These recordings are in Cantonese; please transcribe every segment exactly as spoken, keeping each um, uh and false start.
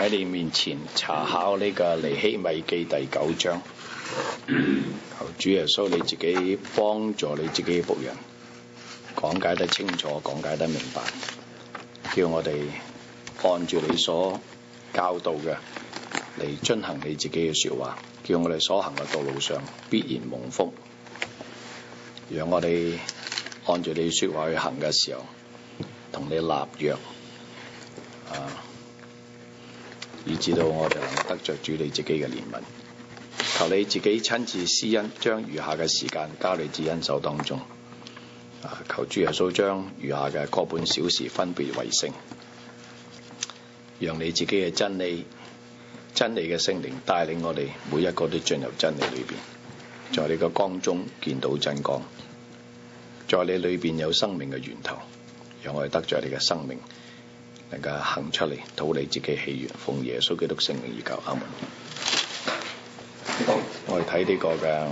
喺你面前查考呢個尼希米記第九章，求主耶穌你自己幫助你自己嘅僕人講解得清楚，講解得明白，叫我哋按住你所教導嘅嚟遵行你自己嘅說話，叫我哋所行嘅道路上必然蒙福，讓我哋按住你說話去行嘅時候，同你立約啊，以至到我哋能得着主你自己嘅憐憫。求你自己親自施恩，將餘下嘅時間交你至恩手當中。啊，求主耶穌將餘下嘅各半小時分別為聖，讓你自己嘅真理、真理嘅聖靈帶領我哋每一個都進入真理裏邊，在你嘅光中見到真光，在你裏邊有生命嘅源頭，讓我哋得着你嘅生命，能夠行出嚟，討你自己喜悅，奉耶穌基督聖名而求，阿門。好，我哋睇呢個嘅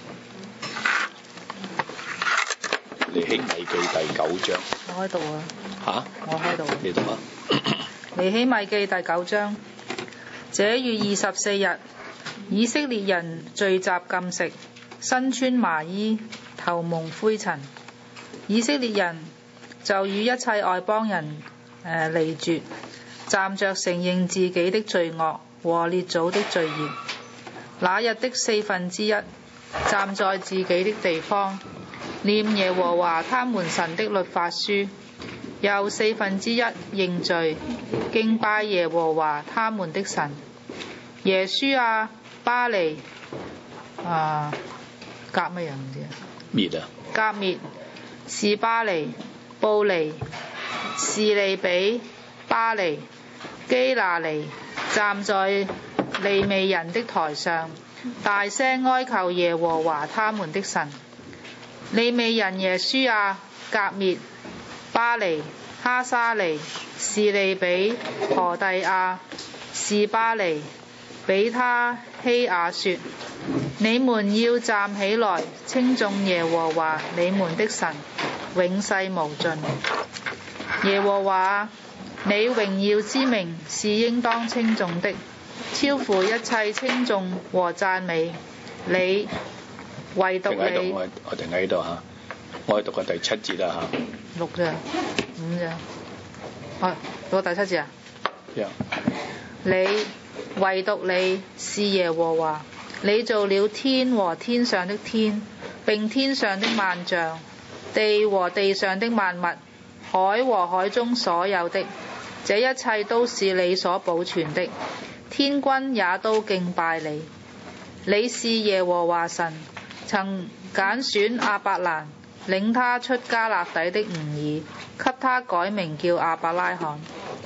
尼希米記第九章。 我喺度啊。 吓、啊？ 我喺度。 你讀啊。 尼希米記第九章。這月二十四日，以色列人聚集禁食，身穿麻衣，頭蒙灰塵。以色列人就與一切外邦人誒離絕，站着承認自己的罪惡和列祖的罪孽。那日的四分之一站在自己的地方，念耶和華他們神的律法書，又四分之一認罪，敬拜耶和華他們的神。耶書亞、巴尼啊，革乜人唔知啊？ 滅啊！ 革滅、示巴尼、布尼、示利比、巴尼、基拿尼，站在利未人的台上，大聲哀求耶和華他們的神。利未人耶書亞、革滅、巴尼、哈沙尼、示利比、何第亞、示巴尼、比他希亞說：你們要站起來，稱頌耶和華你們的神，永世無盡。耶和華，你榮耀之名是應當稱頌的，超乎一切稱頌和讚美。你唯獨你， 我我停喺呢度嚇，我係讀個第七節啦嚇。 六咋，五咋，哦，讀個第七節啊。 Yeah. 你唯獨你是耶和華，你造了天和天上的天，並天上的萬象，地和地上的萬物，海和海中所有的，這一切都是你所保存的，天軍也都敬拜你。你是耶和華神，曾揀選亞伯蘭，領他出迦勒底的吾珥，給他改名叫亞伯拉罕。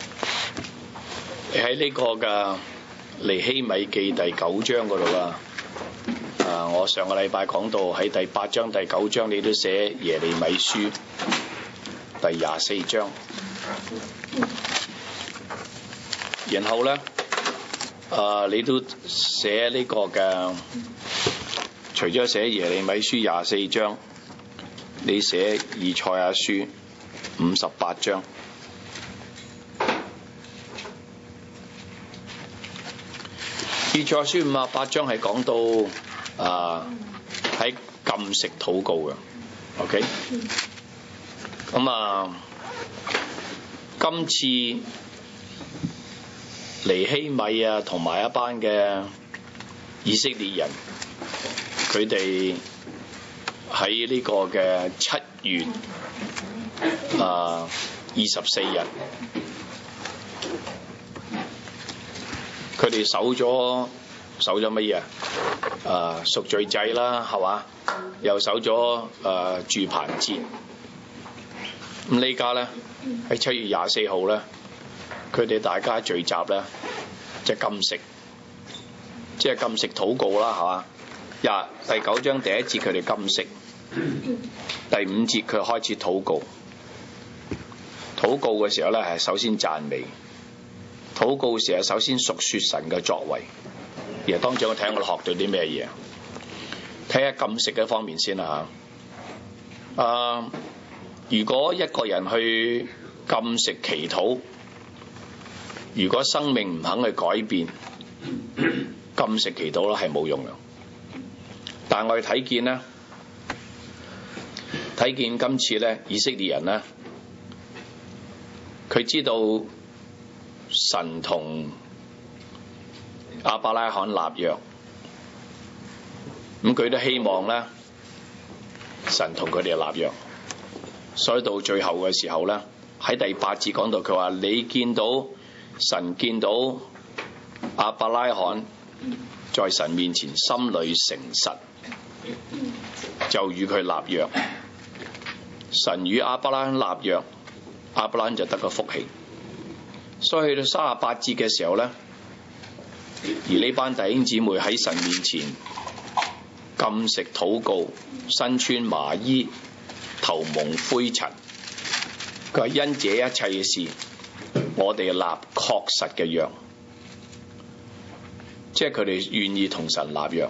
你喺呢個嘅尼希米記第九章嗰度啦。啊，我上個禮拜講到喺第八章、第九章，你都寫耶利米書第廿四章。然後咧，啊，你都寫呢個嘅，除咗寫耶利米書廿四章，你寫以賽亞書五十八章。以賽亞書五十八章係講到啊喺禁食禱告嘅 ，OK？ 咁啊，今次尼希米啊同埋一班嘅以色列人，佢哋喺呢個嘅七月啊二十四日。佢哋守咗守咗乜嘢啊？贖罪祭啦，係嘛？又守咗誒住棚節。咁呢家咧喺七月廿四號咧，佢哋大家聚集咧，即係禁食，即係禁食禱告啦，係嘛？廿第九章第一節佢哋禁食，第五節佢開始禱告。禱告嘅時候咧，係首先讚美。禱告時係首先述說神嘅作為，而當中我睇我哋學到啲咩嘢？睇下禁食嘅方面先啦嚇。啊，如果一個人去禁食祈禱， 如果生命唔肯去改變，禁食祈禱咧係冇用嘅。但係我哋睇見咧，睇見今次咧以色列人咧，佢知道神同亞伯拉罕立約，咁佢都希望咧神同佢哋立約，所以到最後嘅時候咧，喺第八節講到佢話：你見到神見到亞伯拉罕在神面前心裏誠實，就與佢立約。神與亞伯拉罕立約，亞伯拉罕就得個福氣。所以去到三十八節嘅時候咧，而呢班弟兄姊妹喺神面前禁食禱告，身穿麻衣，頭蒙灰塵。佢話因這一切嘅事，我哋立確實嘅約，即係佢哋願意同神立約，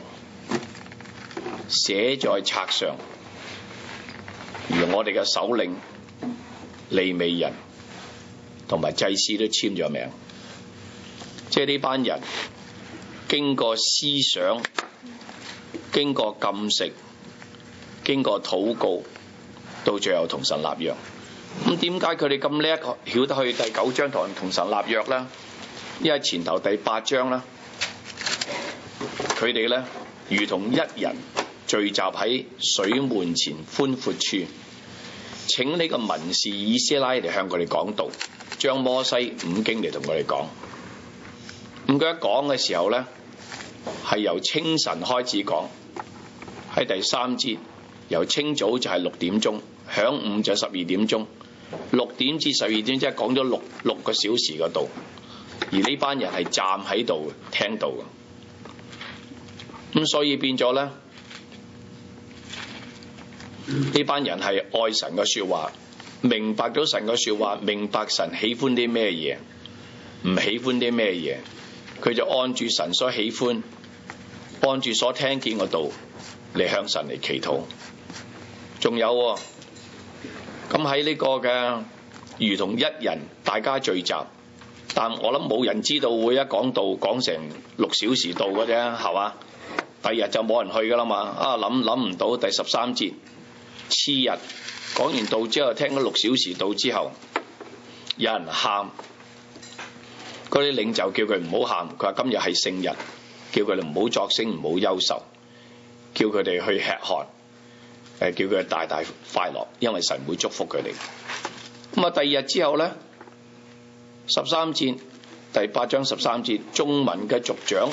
寫在冊上。而我哋嘅首領利未人同埋祭司都簽咗名，即係呢班人經過思想，經過禁食，經過禱告，到最後同神立約。咁點解佢哋咁叻曉得去第九章同同神立約呢？因為前頭第八章啦，佢哋咧如同一人聚集喺水門前寬闊處，請呢個文士以斯拉嚟向佢哋講道，將摩西五經嚟同佢哋講。咁佢一講嘅時候咧，係由清晨開始講，喺第三節由清早就係六點鐘，晌午就十二點鐘，六點至十二點即係講咗六六個小時嗰度。而呢班人係站喺度聽到嘅，咁所以變咗咧，呢班人係愛神嘅說話，明白咗神嘅說話，明白神喜歡啲咩嘢，唔喜歡啲咩嘢，佢就按住神所喜歡，按住所聽見嗰度嚟向神嚟祈禱。仲有喎，咁喺呢個嘅如同一人大家聚集，但我諗冇人知道會一講道講成六小時到嘅啫，係嘛？第二日就冇人去噶啦嘛。啊諗諗唔到第十三節，次日講完道之後，聽咗六小時道之後，有人喊，嗰啲領袖叫佢唔好喊，佢話今日係聖日，叫佢哋唔好作聲，唔好憂愁，叫佢哋去吃喝，誒叫佢哋大大快樂，因為神會祝福佢哋。咁啊，第二日之後咧，十三節第八章十三節，眾民嘅族長、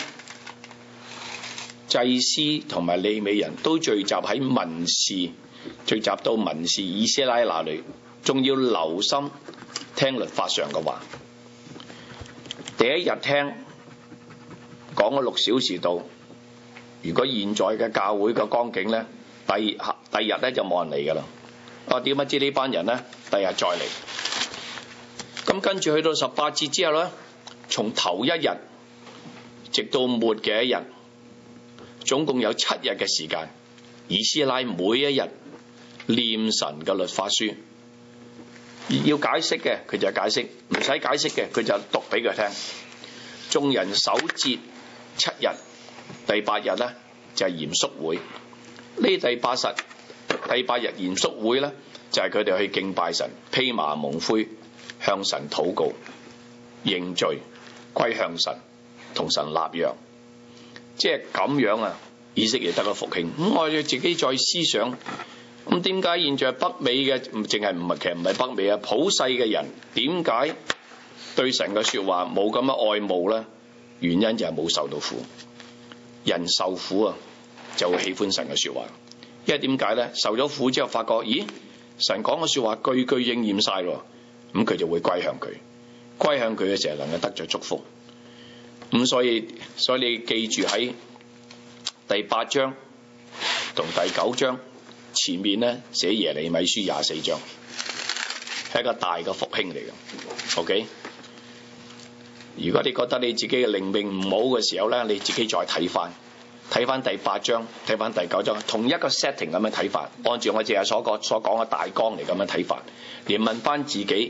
祭司同埋利未人都聚集喺文士，聚集到文士以斯拉那裏，仲要留心聽律法上嘅話。第一日聽講咗六小時到，如果現在嘅教會嘅光景咧，第第二日咧就冇人嚟噶啦。啊，點不知呢班人咧，第二日再嚟。咁跟住去到十八節之後咧，從頭一日直到末嘅一日，總共有七日嘅時間，以斯拉每一日念神嘅律法書，要解釋嘅佢就解釋，唔使解釋嘅佢就讀俾佢聽。眾人守節七日，第八日咧就係嚴肅會。呢第八十第八日嚴肅會咧，就係佢哋去敬拜神，披麻蒙灰，向神禱告、認罪、歸向神、同神立約，即係咁樣啊！以色列得個復興。咁我哋自己再思想，咁點解現在北美嘅唔淨係唔係其實唔係北美啊，普世嘅人點解對神嘅說話冇咁嘅愛慕咧？原因就係冇受到苦。人受苦啊，就會喜歡神嘅說話，因為點解咧？受咗苦之後，發覺咦，神講嘅說話句句應驗晒咯。咁佢就會歸向佢，歸向佢嘅時候能夠得着祝福。咁所以所以你記住喺第八章同第九章前面咧寫耶利米書廿四章，係一個大嘅復興嚟嘅。OK， 如果你覺得你自己嘅靈命唔好嘅時候咧，你自己再睇翻睇翻第八章，睇翻第九章，同一個 setting 咁樣睇法，按照我淨係所講所講嘅大綱嚟咁樣睇法，你問翻自己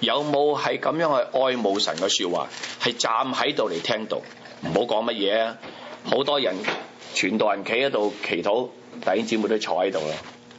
有冇係咁樣去愛慕神嘅說話？係站喺度嚟聽到，唔好講乜嘢啊！好多人傳道人企喺度祈禱，弟兄姊妹都坐喺度啦，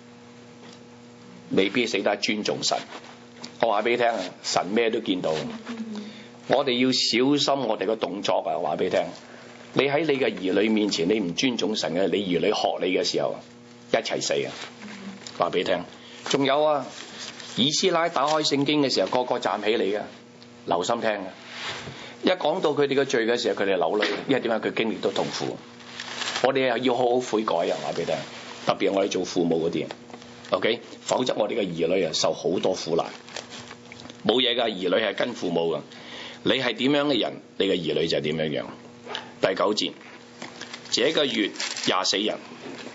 未必死得尊重神。我話俾你聽啊，神咩都見到。我哋要小心我哋嘅動作啊！話俾你聽，你喺你嘅兒女面前，你唔尊重神嘅，你兒女學你嘅時候，一齊死啊！話俾你聽，仲有啊，以斯拉打開聖經嘅時候，個個站起嚟嘅，留心聽啊！一講到佢哋嘅罪嘅時候，佢哋流淚，因為點解佢經歷到痛苦？我哋又要好好悔改啊！話俾你聽，特別係我哋做父母嗰啲 ，OK， 否則我哋嘅兒女啊受好多苦難。冇嘢㗎，兒女係跟父母㗎。你係點樣嘅人，你嘅兒女就係點樣樣。第九節，這個月廿四日，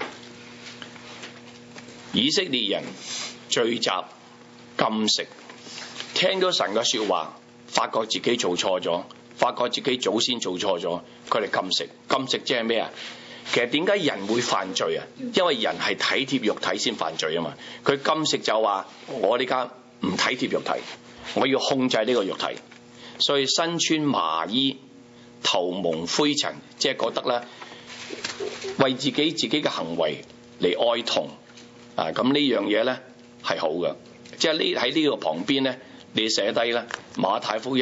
以色列人聚集禁食，聽到神嘅說話，發覺自己做錯咗，發覺自己祖先做錯咗，佢哋禁食。禁食即係咩啊？其實點解人會犯罪啊？因為人係體貼肉體先犯罪啊嘛。佢禁食就話：我呢家唔體貼肉體，我要控制呢個肉體。所以身穿麻衣，頭蒙灰塵，即係覺得咧，為自己自己嘅行為嚟哀痛啊！咁呢樣嘢咧係好嘅，即係呢喺呢個旁邊咧，你寫低咧馬太福音，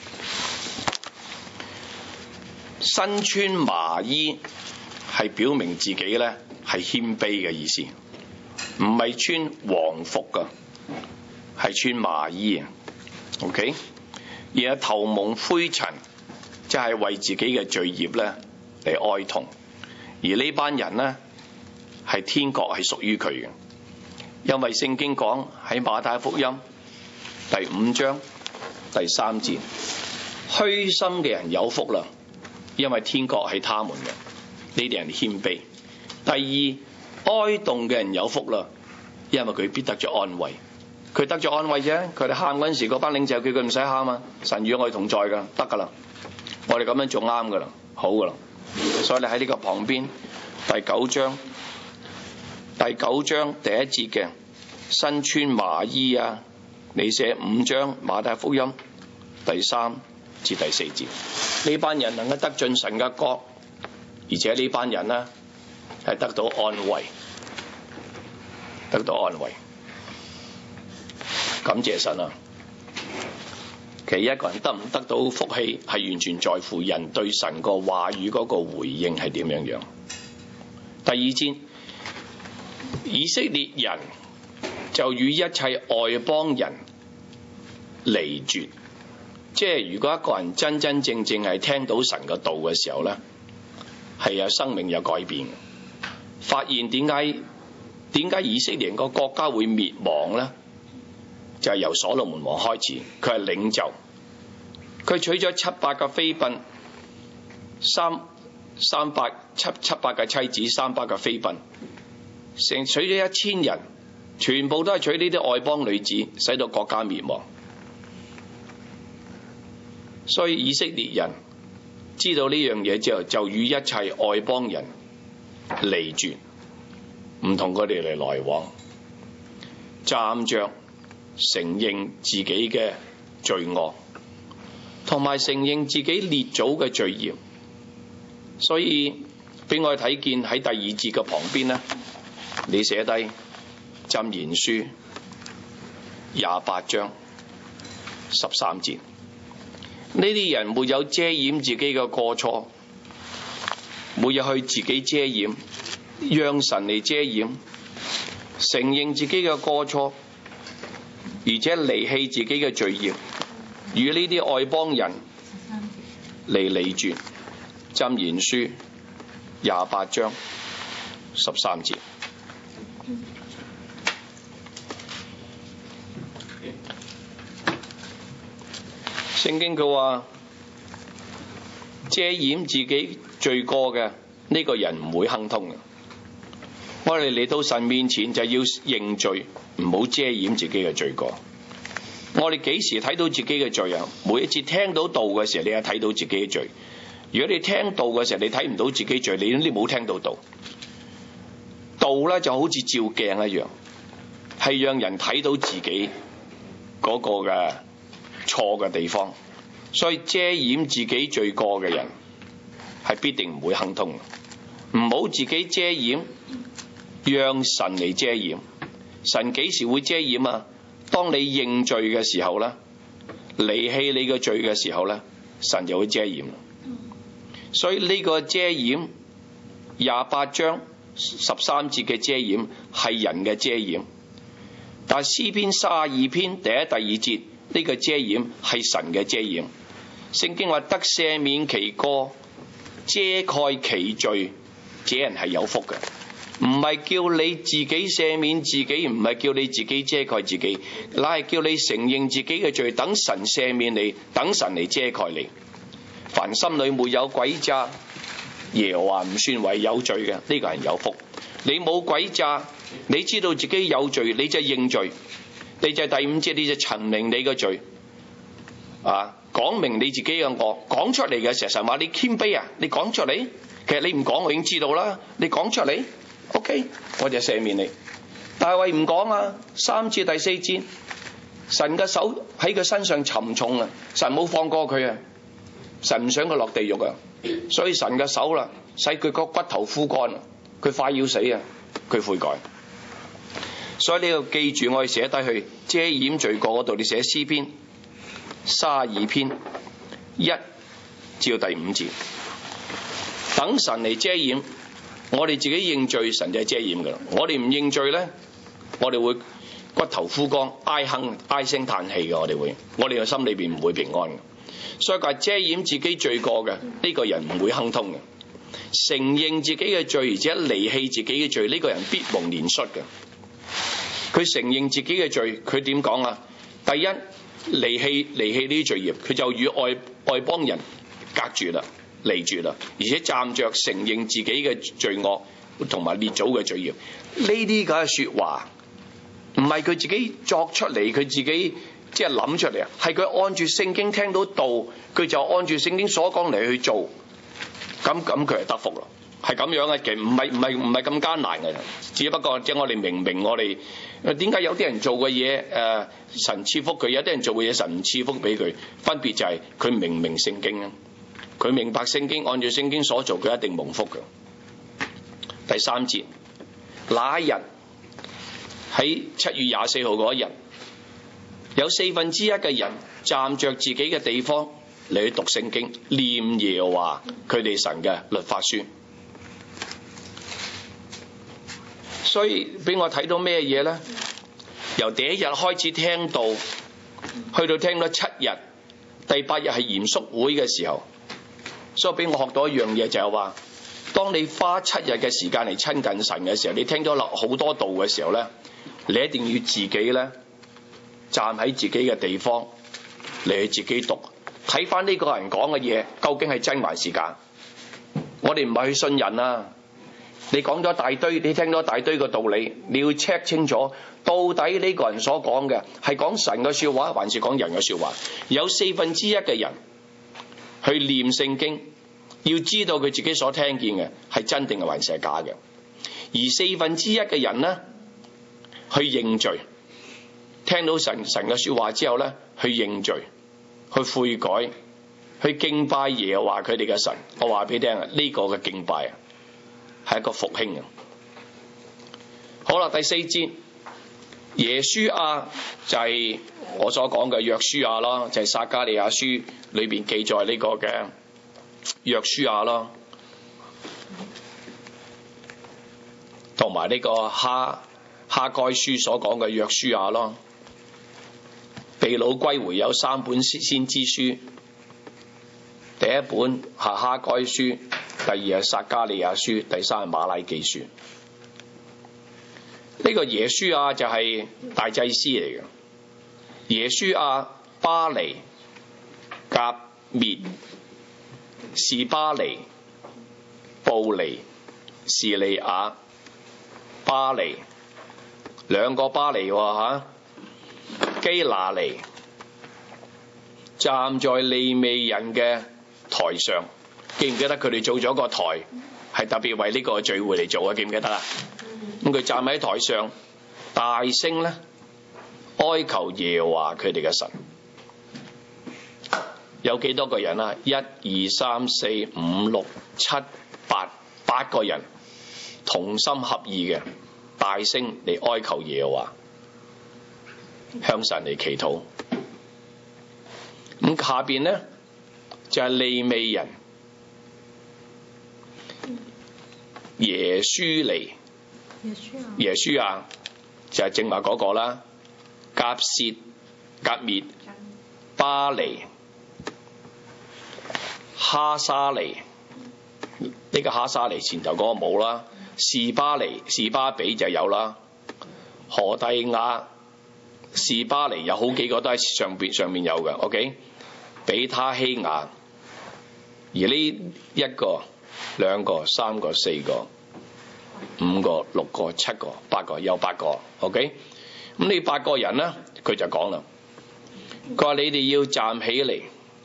身穿麻衣係表明自己咧係謙卑嘅意思，唔係穿黃服噶，係穿麻衣啊。OK。而係頭蒙灰塵，即係為自己嘅罪孽咧嚟哀痛。而呢班人呢，係天國係屬於佢嘅，因為聖經講喺馬太福音第五章第三節，虛心嘅人有福啦，因為天國係他們嘅。呢啲人謙卑。第二，哀慟嘅人有福啦，因為佢必得咗安慰。佢得咗安慰啫，佢哋喊嗰陣時，嗰班領袖叫佢唔使喊啊，神與我哋同在噶，得噶啦，我哋咁樣做啱噶啦，好噶啦。所以你喺呢個旁邊第九章第九章第一節嘅身穿麻衣啊，你寫五章馬太福音第三至第四節，呢班人能夠得進神嘅國，而且呢班人呢係得到安慰，得到安慰。感謝神啊！其實一個人得唔得到福氣，係完全在乎人對神個話語嗰個回應係點樣樣。第二節，以色列人就與一切外邦人離絕。即係如果一個人真真正正係聽到神嘅道嘅時候咧，係有生命有改變，發現點解點解以色列人個國家會滅亡咧？就係由所羅門王開始，佢係領袖，佢娶咗七百個妃嬪，三三百七七百個妻子，三百個妃嬪，成娶咗一千人，全部都係娶呢啲外邦女子，使到國家滅亡。所以以色列人知道呢樣嘢之後，就與一切外邦人離絕，唔同佢哋嚟來往，站着承認自己嘅罪惡，同埋承認自己列祖嘅罪孽。所以俾我哋睇見喺第二節嘅旁邊呢，你寫低箴言書廿八章十三節，呢啲人沒有遮掩自己嘅過錯，每日去自己遮掩，讓神嚟遮掩，承認自己嘅過錯，而且離棄自己嘅罪孽，與呢啲外邦人嚟離絕。箴言書廿八章十三節。聖經佢話遮掩自己罪過嘅呢個人唔會亨通嘅。我哋嚟到神面前就要認罪，唔好遮掩自己嘅罪過。我哋幾時睇到自己嘅罪啊？每一次聽到道嘅時候，你係睇到自己嘅罪。如果你聽道嘅時候，你睇唔到自己罪，你你冇聽到道。道咧就好似照鏡一樣，係讓人睇到自己嗰個嘅錯嘅地方。所以遮掩自己罪過嘅人係必定唔會亨通。唔好自己遮掩，讓神嚟遮掩。神幾時會遮掩啊？當你認罪嘅時候咧，離棄你嘅罪嘅時候咧，神就會遮掩。所以呢個遮掩廿八章十三節嘅遮掩係人嘅遮掩，但係詩篇三十二篇第一、第二節呢個遮掩係神嘅遮掩。聖經話得赦免其過、遮蓋其罪，這人係有福嘅。唔係叫你自己赦免自己，唔係叫你自己遮蓋自己，乃係叫你承認自己嘅罪，等神赦免你，等神嚟遮蓋你。凡心裏沒有詭詐，耶和華唔算為有罪嘅，呢、這個人有福。你冇詭詐，你知道自己有罪，你就認罪，你就第五節，你就陳明你嘅罪，啊，講明你自己嘅惡，講出嚟嘅時候，神話你謙卑啊，你講出嚟，其實你唔講我已經知道啦，你講出嚟 ，OK， 我就赦免你。大衛唔講啊，三節第四節，神嘅手喺佢身上沉重啊，神冇放過佢啊，神唔想佢落地獄啊，所以神嘅手啦，使佢個骨頭枯乾啊，佢快要死啊，佢悔改。所以你要記住，我哋寫低去遮掩罪過嗰度，你寫詩篇三十二篇一至到第五節，等神嚟遮掩。我哋自己認罪，神就係遮掩噶啦。我哋唔認罪咧，我哋會骨頭枯乾、唉哼、唉聲嘆氣嘅。我哋會，我哋嘅心裏邊唔會平安嘅。所以佢遮掩自己罪過嘅呢個人唔會亨通嘅。承認自己嘅罪，而且離棄自己嘅罪，呢個人必蒙憐恤嘅。佢承認自己嘅罪，佢點講啊？第一，離棄離棄呢啲罪孽，佢就與外外邦人隔住啦，離住啦，而且站着承認自己嘅罪惡同埋列祖嘅罪孽。呢啲咁嘅說話，唔係佢自己作出嚟，佢自己即係諗出嚟啊，係佢按住聖經聽到道，佢就按住聖經所講嚟去做，咁咁佢係得福咯。係咁樣嘅，其實唔係唔係唔係咁艱難嘅，只不過即係我哋明明我哋點解有啲人做嘅嘢誒神賜福佢，有啲人做嘅嘢神唔賜福俾佢，分別就係佢明唔明聖經啊？佢明白聖經，按照聖經所做，佢一定蒙福嘅。第三節，那一日喺七月廿四號嗰一日，有四分之一嘅人站着自己嘅地方嚟去讀聖經，念耶和華佢哋神嘅律法書。所以俾我睇到咩嘢呢？由第一日開始聽到，去到聽到七日，第八日係嚴肅會嘅時候，所以俾我學到一樣嘢，就係話，當你花七日嘅時間嚟親近神嘅時候，你聽咗好多道嘅時候呢，你一定要自己呢站喺自己嘅地方嚟去自己讀，睇翻呢個人講嘅嘢究竟係真還是假。我哋唔係去信人啊！你講咗大堆，你聽咗大堆嘅道理，你要 check 清楚，到底呢個人所講嘅係講神嘅說話，還是講人嘅說話？有四分之一嘅人去念聖經，要知道佢自己所聽見嘅係真定係還是係假嘅。而四分之一嘅人呢，去認罪，聽到神神嘅說話之後呢，去認罪，去悔改，去敬拜耶和華佢哋嘅神。我話俾你聽啊，呢個嘅敬拜啊，係一個復興啊！好啦，第四節，耶書亞就係我所講嘅約書亞啦，就係、是、撒迦利亞書裏邊記載呢個嘅約書亞啦，同埋呢個哈哈該書所講嘅約書亞啦。被擄歸回有三本先知書，第一本係哈該書，第二係撒迦利亞書，第三係馬拉基書。呢個耶書亞就係大祭司嚟嘅。耶書亞、巴尼、甲滅、士巴尼、布尼、士利亞、巴尼，兩個巴尼喎嚇。基拿尼站在利未人嘅台上，記唔記得佢哋做咗個台，係特別為呢個聚會嚟做啊？記唔記得啊？咁佢站喺台上，大聲咧哀求耶和華佢哋嘅神。 有幾多個人啊？一二三四五六七八八個人同心合意嘅大聲嚟哀求耶和華，向神嚟祈禱。咁下邊呢，就係利未人耶書尼，耶書亞就係正話嗰個啦，甲薛、甲篾、巴尼、哈沙尼，呢、這個哈沙尼前頭嗰個冇啦，士巴尼、士巴比就有啦，何第亞、士巴尼有好幾個都喺上邊上面有嘅 ，OK， 比他希亞，而呢一個、兩個、三個、四個、五個、六個、七個、八個，有八個 ，OK， 咁呢八個人呢，佢就講啦，佢話你哋要站起嚟。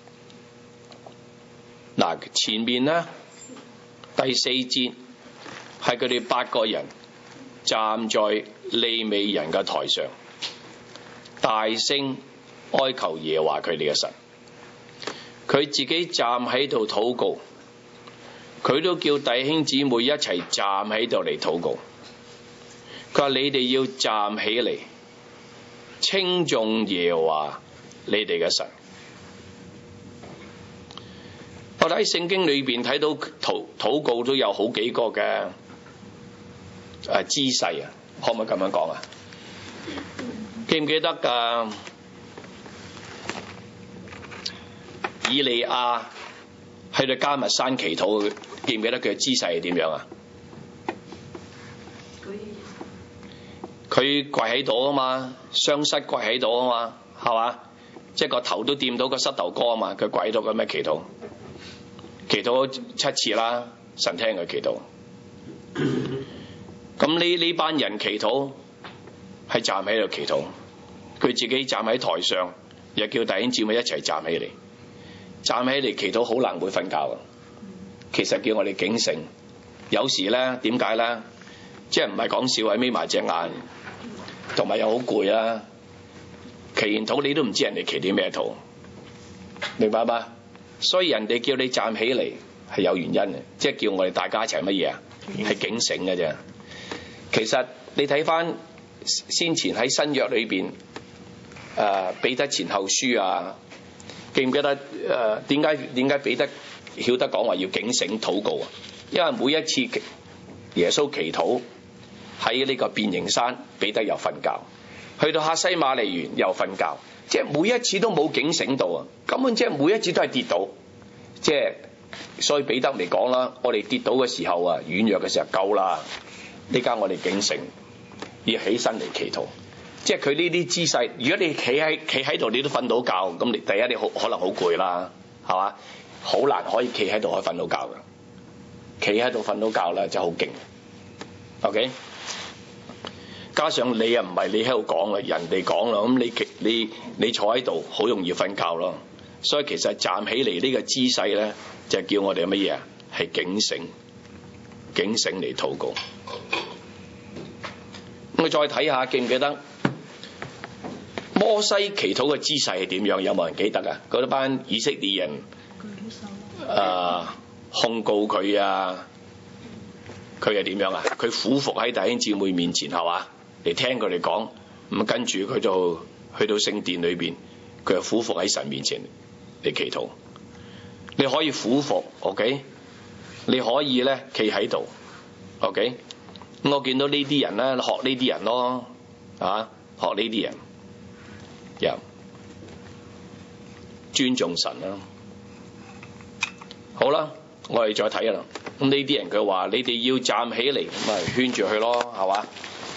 嗱，前面呢，第四節係佢哋八個人站在利未人嘅台上，大聲哀求耶和華佢哋嘅神。佢自己站喺度禱告，佢都叫弟兄姊妹一齊站喺度嚟禱告。佢話你哋要站起嚟，稱頌耶和華你哋嘅神。我睇聖經裏邊睇到禱禱告都有好幾個嘅誒姿勢啊，可唔可以咁樣講啊？記唔記得㗎？以利亞喺度迦密山祈禱，記唔記得佢嘅姿勢係點樣啊？佢跪喺度啊嘛，雙膝跪喺度啊嘛，係嘛？即係個頭都掂到個膝頭哥啊嘛，佢跪喺度咁樣祈禱。祈禱七次啦，神聽佢祈禱。咁呢呢班人祈禱係站喺度祈禱，佢自己站喺台上，又叫弟兄姊妹一齊站起嚟，站起嚟祈禱好難會瞓覺啊！其實叫我哋警醒，有時咧點解咧？即係唔係講笑，係眯埋隻眼，同埋又好攰啦。祈完禱你都唔知人哋祈啲咩禱，明白嗎？所以人哋叫你站起嚟係有原因嘅，即係叫我哋大家一齊乜嘢啊？係警醒嘅啫。其實你睇翻先前喺新約裏邊，誒、呃、彼得前後書啊，記唔記得誒點解點解彼得曉得講話要警醒禱告啊？因為每一次耶穌祈禱喺呢個變形山，彼得又瞓覺；去到客西馬尼園又瞓覺。即係每一次都冇警醒到啊！根本即係每一次都係跌倒，即係所以彼得嚟講啦，我哋跌倒嘅時候啊，軟弱嘅時候夠啦。呢家我哋警醒，要起身嚟祈禱。即係佢呢啲姿勢，如果你企喺企喺度，你都瞓到覺，咁你第一你好可能好攰啦，係嘛？好難可以企喺度可以瞓到覺嘅，企喺度瞓到覺啦，真係好勁。OK。加上你又唔係你喺度講啦，人哋講啦，咁你你你坐喺度好容易瞓覺咯。所以其實站起嚟呢個姿勢咧，就叫我哋乜嘢啊？係警醒，警醒嚟禱告。咁我再睇下，記唔記得摩西祈禱嘅姿勢係點樣？有冇人記得啊？嗰班以色列人誒、呃、控告佢啊，佢係點樣啊？佢俯伏喺弟兄姊妹面前係嘛？嚟聽佢哋講，咁跟住佢就去到聖殿裏邊，佢就俯伏喺神面前嚟祈禱。你可以俯伏 ，OK？ 你可以咧企喺度 ，OK？ 我見到呢啲人咧，學呢啲人咯，啊，學呢啲人，又、yeah. 尊重神啦。好啦，我哋再睇啦。咁呢啲人佢話：你哋要站起嚟，咁咪圈住佢咯，係嘛？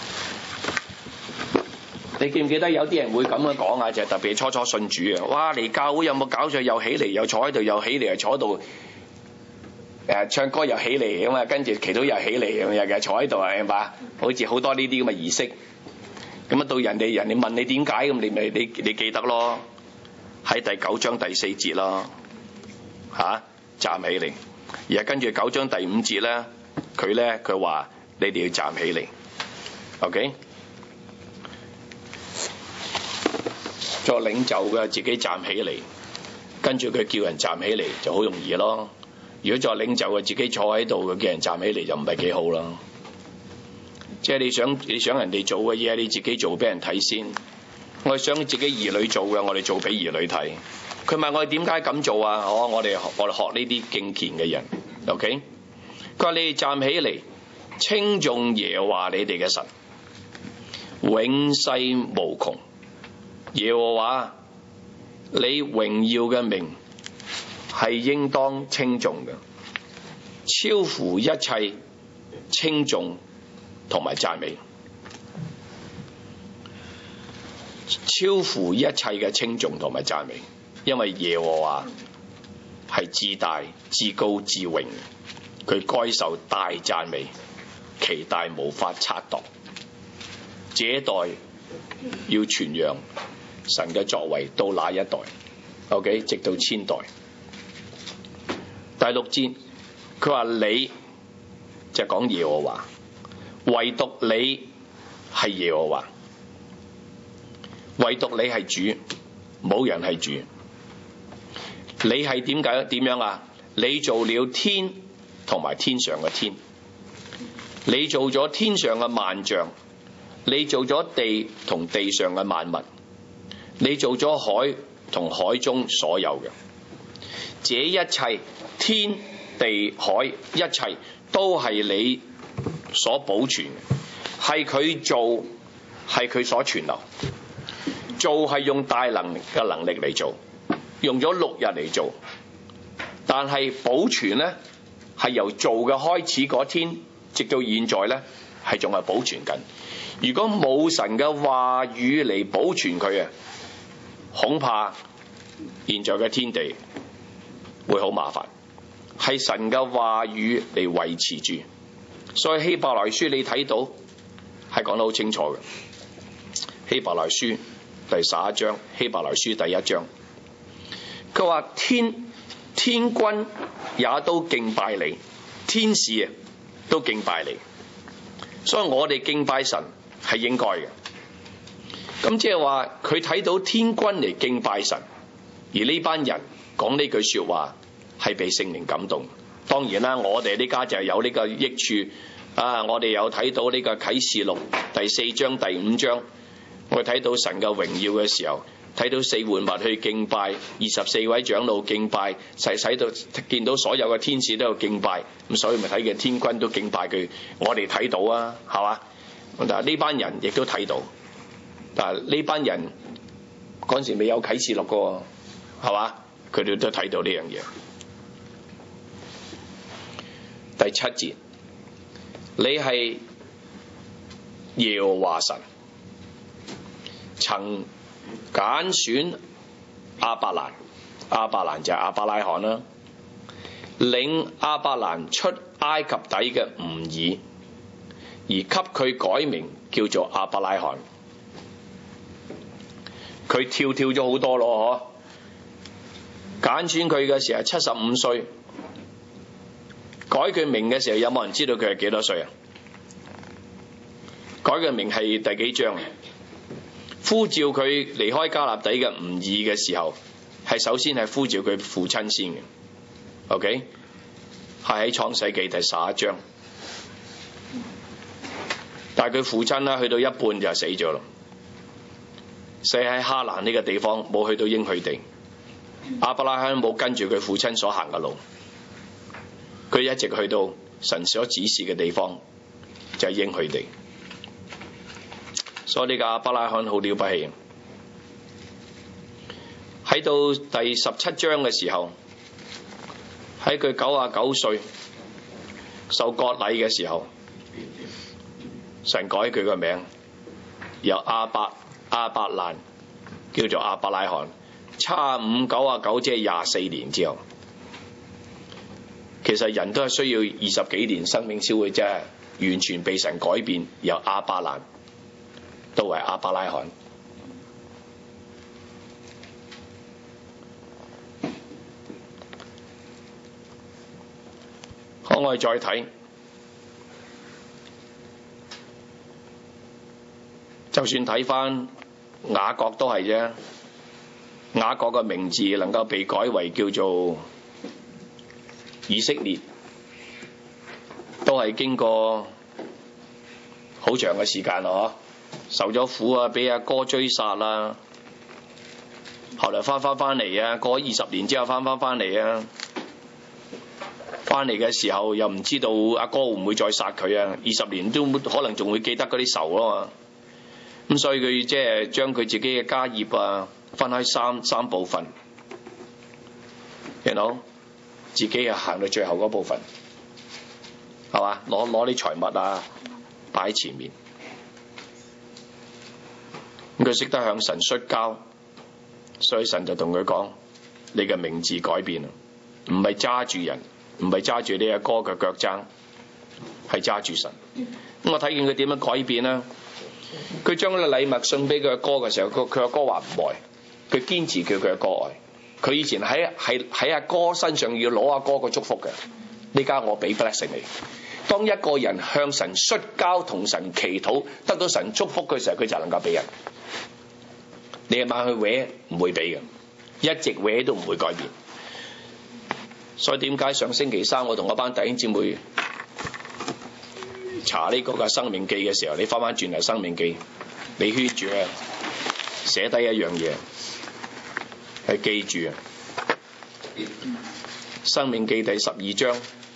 你記唔記得有啲人會咁樣講啊？就係、是、特別初初信主啊！哇！嚟教會有冇搞錯？又起嚟，又坐喺度，又起嚟，又坐喺度。誒，唱歌又起嚟咁啊，跟住祈禱又起嚟咁，日日坐喺度係嘛？好似好多呢啲咁嘅儀式。咁啊，到人哋人哋問你點解咁，你咪你你記得咯？喺第九章第四節咯，嚇、啊、站起嚟。而係跟住九章第五節咧，佢咧佢話你哋要站起嚟 ，OK？作領袖嘅自己站起嚟， 跟住佢叫人站起嚟就好容易咯。如果作為領袖嘅自己坐喺度，佢叫人站起嚟就唔係幾好啦。即係你想你想人哋做嘅嘢，你自己做俾人睇先。我哋想自己兒女做嘅，我哋做俾兒女睇。佢問我哋點解咁做啊？我我哋我哋學呢啲敬虔嘅人 ，OK？ 佢話你哋站起嚟，稱頌耶和華你哋嘅神，永世無窮。耶和華你榮耀嘅名係應當稱頌嘅，超乎一切稱頌同埋讚美，超乎一切嘅稱頌同埋讚美，因為耶和華係至大至高至榮，佢該受大讚美，其大無法測度。這一代要傳揚神嘅作為到那一代 ，OK， 直到千代。第六節，佢話你就講耶和華，唯獨你係耶和華，唯獨你係主，冇人係主。你係點解點樣啊？你做了天同埋天上嘅天，你做咗天上嘅萬象，你做咗地同地上嘅萬物，你做咗海同海中所有嘅，這一切天地海一切都係你所保存嘅，係佢做，係佢所存留。做係用大能嘅能力嚟做，用咗六日嚟做，但係保存呢係由做嘅開始嗰天，直到現在呢係仲係保存緊。如果冇神嘅話語嚟保存佢啊，恐怕現在嘅天地會好麻煩。係神嘅話語嚟維持住，所以希伯來書你睇到係講得好清楚嘅。希伯來書第十一章，希伯來書第一章，佢話天天君也都敬拜你，天使啊都敬拜你，所以我哋敬拜神係應該嘅。咁即係話佢睇到天君嚟敬拜神，而呢班人講呢句說話係被聖靈感動。當然啦，我哋呢家就係有呢個益處啊！我哋有睇到呢個啟示錄第四章第五章，我哋睇到神嘅榮耀嘅時候，睇到四活物去敬拜，二十四位長老敬拜，使使到見到所有嘅天使都有敬拜，咁所以咪睇見天君都敬拜佢。我哋睇到啊，係嘛？但係呢班人亦都睇到，但係呢班人嗰陣時未有啟示錄嘅，係嘛？佢哋都睇到呢樣嘢。第七節，你係耶和華神，曾揀選亞伯蘭，亞伯蘭就係亞伯拉罕啦，領亞伯蘭出埃及底嘅吾珥，而給佢改名叫做亞伯拉罕。佢跳跳咗好多咯，嗬！揀選佢嘅時候七十五歲。改佢名嘅時候，有冇人知道佢係幾多歲啊？改佢名係第幾章？呼召佢離開迦勒底嘅吾珥嘅時候，係首先係呼召佢父親先嘅。OK， 係喺創世紀第十一章。但係佢父親咧，去到一半就死咗咯，死喺哈蘭呢個地方，冇去到應許地。亞伯拉罕冇跟住佢父親所行嘅路。佢一直去到神所指示嘅地方，就係應許地。所以呢個亞伯拉罕好了不起。喺到第十七章嘅時候，喺佢九啊九歲受割禮嘅時候，神改佢個名，由亞伯亞伯蘭叫做亞伯拉罕。差五九啊九即係廿四年之後。其實人都係需要二十幾年生命先會啫，完全被神改變，由亞伯蘭到為亞伯拉罕。好，我哋再睇，就算睇返雅各都係啫。 雅各嘅名字能夠被改為叫做以色列，都係經過好長嘅時間咯，受咗苦啊，俾阿哥追殺啦，後來翻翻翻嚟啊，過咗二十年之後翻翻翻嚟啊，翻嚟嘅時候又唔知道阿哥會唔會再殺佢啊，二十年都可能仲會記得嗰啲仇咯嘛，咁所以佢即係將佢自己嘅家業啊分開三三部分，然後自己啊行到最後嗰部分，係嘛？攞攞啲財物啊擺喺前面，咁佢識得向神摔跤，所以神就同佢講：你嘅名字改變啦，唔係揸住人，唔係揸住你阿哥嘅腳踭，係揸住神。咁我睇見佢點樣改變啦？佢將個禮物送俾佢阿哥嘅時候，佢佢阿哥話唔愛，佢堅持叫佢阿哥愛。佢以前喺係喺阿哥身上要攞阿哥個祝福嘅，呢家我俾 blessing 你。當一個人向神摔跤同神祈禱，得到神祝福嘅時候，佢就能夠俾人。你夜晚去搲唔會俾嘅，一直搲都唔會改變。所以點解上星期三我同一班弟兄姊妹查呢個嘅生命記嘅時候，你翻翻轉嚟生命記，你圈住啊，寫低一樣嘢，係記住啊，生命記第十二章，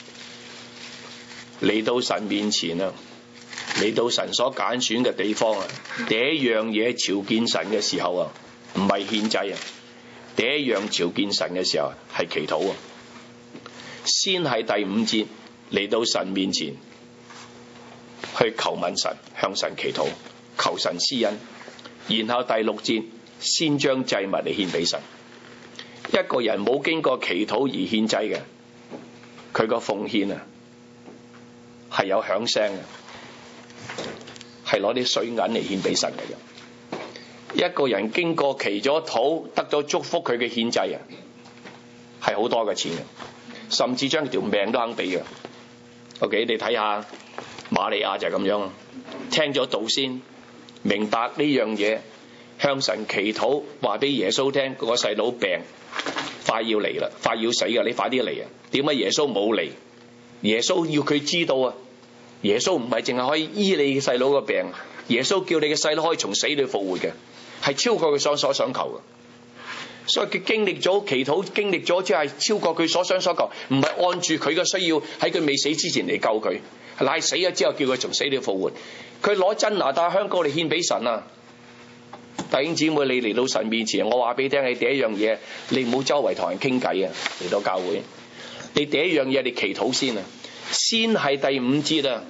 嚟到神面前啊，嚟到神所揀選嘅地方啊，第一樣嘢朝見神嘅時候啊，唔係獻祭啊，第一樣朝見神嘅時候係祈禱啊，先係第五節嚟到神面前去求問神，向神祈禱，求神施恩，然後第六節先將祭物嚟獻俾神。一個人冇經過祈禱而獻祭嘅，佢個奉獻啊係有響聲嘅，係攞啲水銀嚟獻俾神嘅。一個人經過祈咗禱得咗祝福，佢嘅獻祭啊係好多嘅錢嘅，甚至將條命都肯俾嘅。OK， 你睇下瑪利亞就係咁樣，聽咗道先明白呢樣嘢，向神祈禱，話俾耶穌聽個細佬病快要嚟啦，快要死噶，你快啲嚟啊！點解耶穌冇嚟？耶穌要佢知道啊，耶穌唔係淨係可以醫你細佬個病，耶穌叫你嘅細佬可以從死裏復活嘅，係超過佢所所想求嘅。所以佢經歷咗祈禱，經歷咗即係超過佢所想所求，唔係按住佢嘅需要喺佢未死之前嚟救佢，乃死咗之後叫佢從死裏復活。佢攞真拿大香膏嚟獻俾神啊！弟兄姊妹，你嚟到神面前，我話俾你聽，你第一樣嘢，你唔好周圍同人傾偈啊！嚟到教會，你第一樣嘢，你祈禱先啊！先係第五節啊，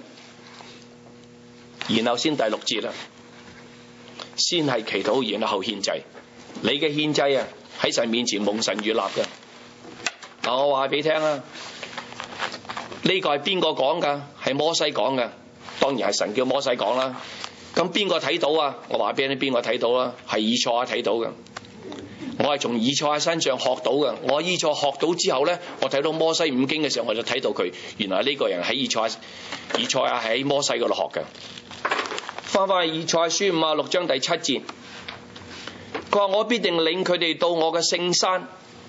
然後先第六節啊，先係祈禱，然後後獻祭。你嘅獻祭啊，喺神面前蒙神悅納嘅。嗱，我話俾你聽啊，呢個係邊個講噶？係摩西講噶，當然係神叫摩西講啦。咁邊個睇到啊？我話俾你邊個睇到啦？係以賽亞睇到嘅。我係從以賽亞身上學到嘅。我以賽亞學到之後咧，我睇到摩西五經嘅時候，我就睇到佢原來呢個人喺以賽亞，以賽亞喺摩西嗰度學嘅。翻返去以賽亞書五啊六章第七節，佢話我必定領佢哋到我嘅聖山，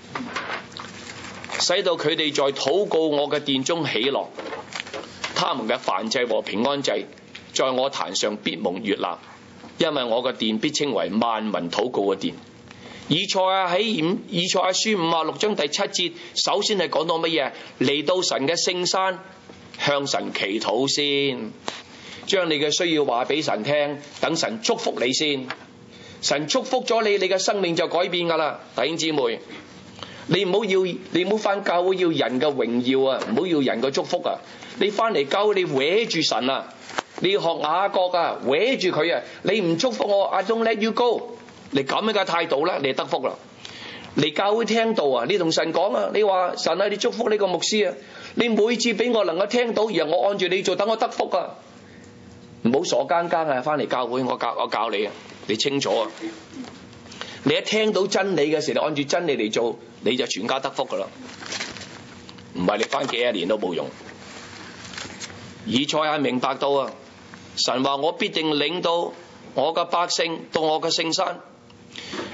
使到佢哋在禱告我嘅殿中喜樂，他們嘅燔祭和平安祭在我壇上必蒙悅納，因為我嘅殿必稱為萬民禱告嘅殿。以賽亞喺以賽亞書五啊六章第七節，首先係講到乜嘢？嚟到神嘅聖山，向神祈禱先，將你嘅需要話俾神聽，等神祝福你先。神祝福咗你，你嘅生命就改變噶啦，弟兄姊妹。你唔好要，你唔好翻教會要人嘅榮耀啊，唔好要人嘅祝福啊。你翻嚟教會你搲住神啊！你要學雅各啊，搲住佢啊！你唔祝福我 ，I don't let you go。你咁樣嘅態度咧，你就得福啦。你教會聽到啊，你同神講啊，你話神啊，你祝福呢個牧師啊，你每次俾我能夠聽到，然後我按住你做，等我得福啊！唔好傻更更啊，翻嚟教會我教我教你啊，你清楚啊！你一聽到真理嘅時候，你按住真理嚟做，你就全家得福噶啦。唔係你翻幾廿年都冇用。以賽亞明白到啊，神話我必定領到我嘅百姓到我嘅聖山，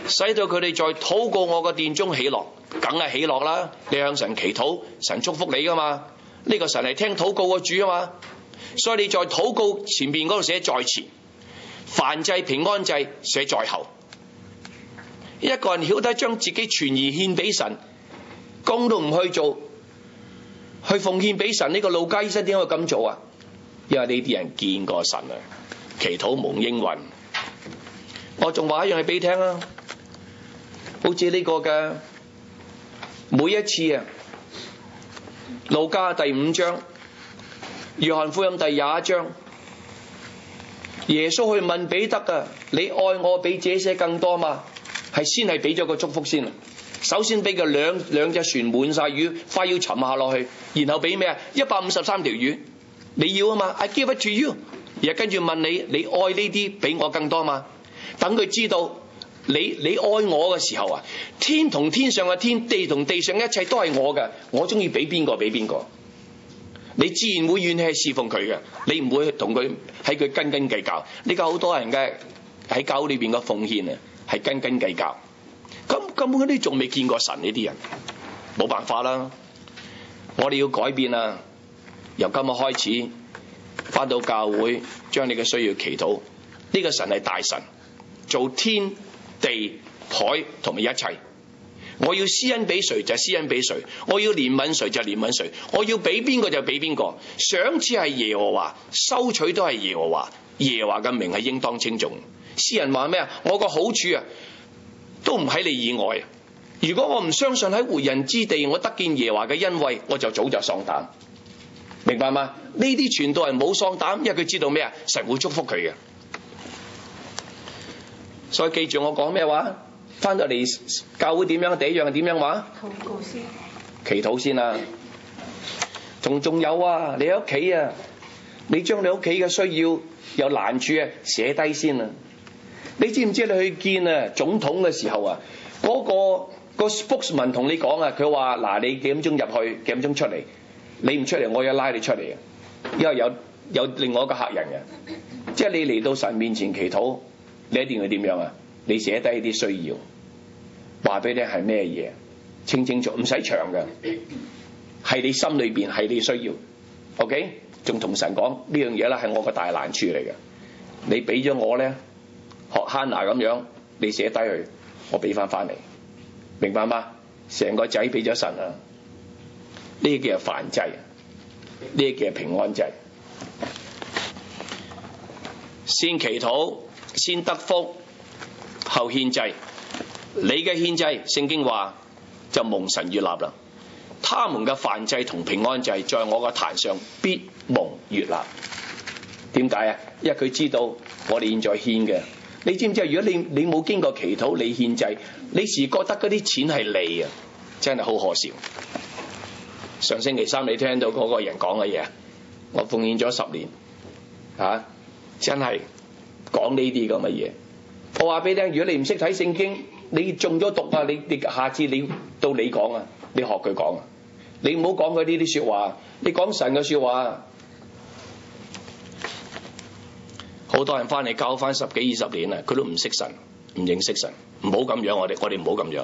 使到佢哋在禱告我嘅殿中喜樂，梗係喜樂啦！你向神祈禱，神祝福你噶嘛？呢個神係聽禱告嘅主啊嘛，所以你在禱告前邊嗰度寫在前，燔祭平安祭寫在後。一個人曉得將自己全然獻俾神，工都唔去做，去奉獻俾神，呢個路加醫生點解會咁做啊？因為呢啲人見過神啊，祈禱蒙應允。我仲話一樣嘢俾你聽啊，好似呢個嘅每一次啊，路加第五章、約翰福音第廿一章，耶穌去問彼得啊，你愛我比這些更多嘛？係先係俾咗個祝福先啊！首先俾佢兩兩隻船滿晒魚，快要沉下落去，然後俾咩啊？一百五十三條魚，你要啊嘛 ？I give it to you。然後跟住問你，你愛呢啲比我更多嘛？等佢知道你你愛我嘅時候啊，天同天上嘅天，地同地上一切都係我嘅，我中意俾邊個俾邊個，你自然會願意侍奉佢嘅，你唔會同佢喺佢斤斤計較。呢個好多人嘅喺教會裏邊嘅奉獻啊，係斤斤計較。咁根本嗰啲仲未見過神呢啲人，冇辦法啦。我哋要改變啦，由今日開始返到教會，將你嘅需要祈禱。呢個神係大神，做天地海同埋一切。我要施恩俾誰就施恩俾誰，我要憐憫誰就憐憫誰，我要俾邊個就俾邊個。賞賜係耶和華，收取都係耶和華。耶和華嘅名係應當稱頌。詩人話咩啊？我個好處啊，都唔喺你以外啊！如果我唔相信喺活人之地，我得見耶和華嘅恩惠，我就早就喪膽。明白嗎？呢啲傳道人冇喪膽，因為佢知道咩啊？神會祝福佢嘅。所以記住我講咩話？翻到嚟教會點樣？第一樣係點樣話？禱告先，祈禱先啊！仲仲有啊！你喺屋企啊，你將你屋企嘅需要有難處啊，寫低先啊！你知唔知你去見啊總統嘅時候啊，嗰、那個、那個 spokesman 同你講啊，佢話嗱，你幾點鐘入去，幾點鐘出嚟？你唔出嚟，我要拉你出嚟嘅，因為有有另外一個客人嘅，即係你嚟到神面前祈禱，你一定要點樣啊？你寫低啲需要，話俾你係咩嘢，清清楚，唔使長嘅，係你心裏邊係你需要 ，OK？ 仲同神講呢樣嘢咧係我個大難處嚟嘅，你俾咗我咧。學 Hannah 咁樣，你寫低佢，我俾翻翻嚟，明白嗎？成個仔俾咗神啊！呢啲叫燔祭，呢啲叫平安祭。先祈禱，先得福，後獻祭。你嘅獻祭，聖經話就蒙神悅納啦。他們嘅燔祭同平安祭，在我嘅壇上必蒙悅納。點解啊？因為佢知道我哋現在獻嘅。你知唔知啊？如果你你冇經過祈禱，你獻祭，你時覺得嗰啲錢係你啊，真係好可笑。上星期三你聽到嗰個人講嘅嘢，我奉獻咗十年，啊，真係講呢啲咁嘅嘢。我話俾你聽，如果你唔識睇聖經，你中咗毒啊！你你下次你到你講啊，你學佢講啊，你唔好講佢呢啲說話，你講神嘅說話。好多人翻嚟教翻十幾二十年啦，佢都唔識神，唔認識神，唔好咁樣。我哋我哋唔好咁樣。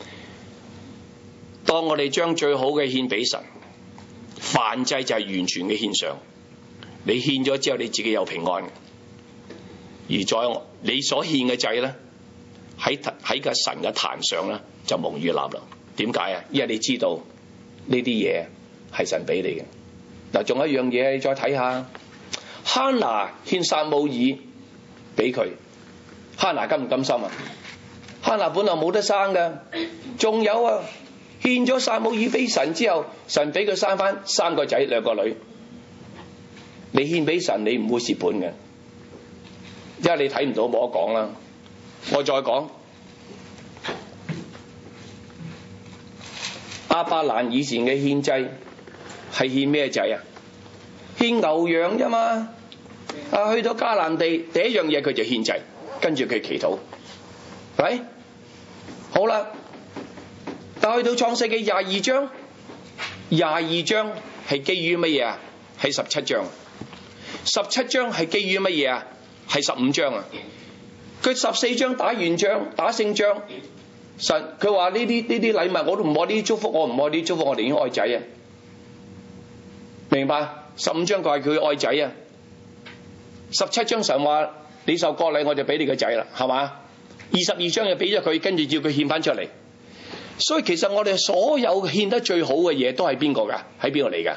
當我哋將最好嘅獻俾神，燔祭就係完全嘅獻上。你獻咗之後，你自己有平安。而在你所獻嘅祭咧，喺喺個神嘅壇上咧，就蒙悅納啦。點解啊？因為你知道呢啲嘢係神俾你嘅。嗱，仲有一樣嘢，你再睇下。哈拿獻撒母耳俾佢，哈拿甘唔甘心啊？哈拿本來冇得生噶，仲有啊，獻咗撒母耳俾神之後，神俾佢生翻三個仔兩個女。你獻俾神，你唔會蝕本嘅，因為你睇唔到，冇得講啦。我再講，亞伯蘭以前嘅獻祭係獻咩祭啊？獻牛羊啫嘛。啊，去到迦南地，第一樣嘢佢就獻祭，跟住佢祈禱，係好啦。但去到創世記廿二章，廿二章係基於乜嘢啊？係十七章，十七章係基於乜嘢啊？係十五章啊？ 佢十四章打完仗，打勝仗，神佢話呢啲呢啲禮物我都唔愛，呢啲祝福我唔愛，呢啲祝福我哋已經愛仔啊，明白？十五章佢係佢愛仔啊，十七章神話你受割禮我就俾你個仔啦，係嘛？二十二章又俾咗佢，跟住叫佢獻翻出嚟。所以其實我哋所有獻得最好嘅嘢都係邊個㗎？喺邊個嚟㗎？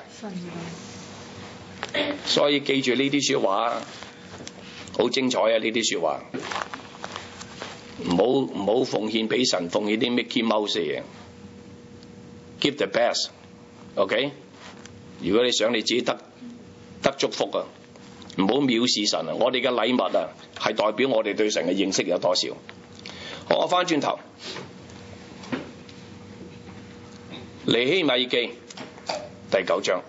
所以記住呢啲說話，好精彩啊！呢啲說話，唔好唔好奉獻俾神，奉獻啲 Mickey Mouse 嘅嘢。Give the best，OK？ 如果你想你自己得得祝福啊，唔好藐視神啊！我哋嘅禮物啊，係代表我哋對神嘅認識有多少。好，我翻轉頭，尼希米記第九章。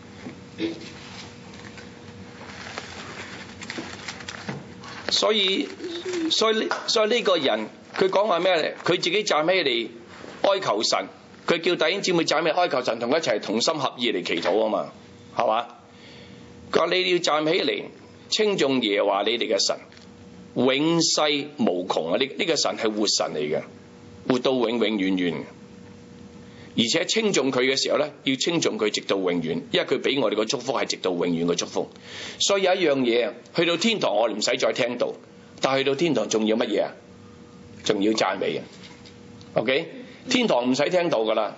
所以，所以，所以呢個人佢講話咩咧？佢自己站起嚟哀求神，佢叫弟兄姊妹站起嚟哀求神，同佢一齊同心合意嚟祈禱啊嘛，係嘛？佢話你要站起嚟稱頌耶和華你哋嘅神，永世無窮啊！呢、這、呢個神係活神嚟嘅，活到永永遠遠。而且稱頌佢嘅時候咧，要稱頌佢直到永遠，因為佢俾我哋個祝福係直到永遠嘅祝福。所以有一樣嘢啊，去到天堂我哋唔使再聽到，但係去到天堂仲要乜嘢啊？仲要讚美啊 ！OK， 天堂唔使聽到噶啦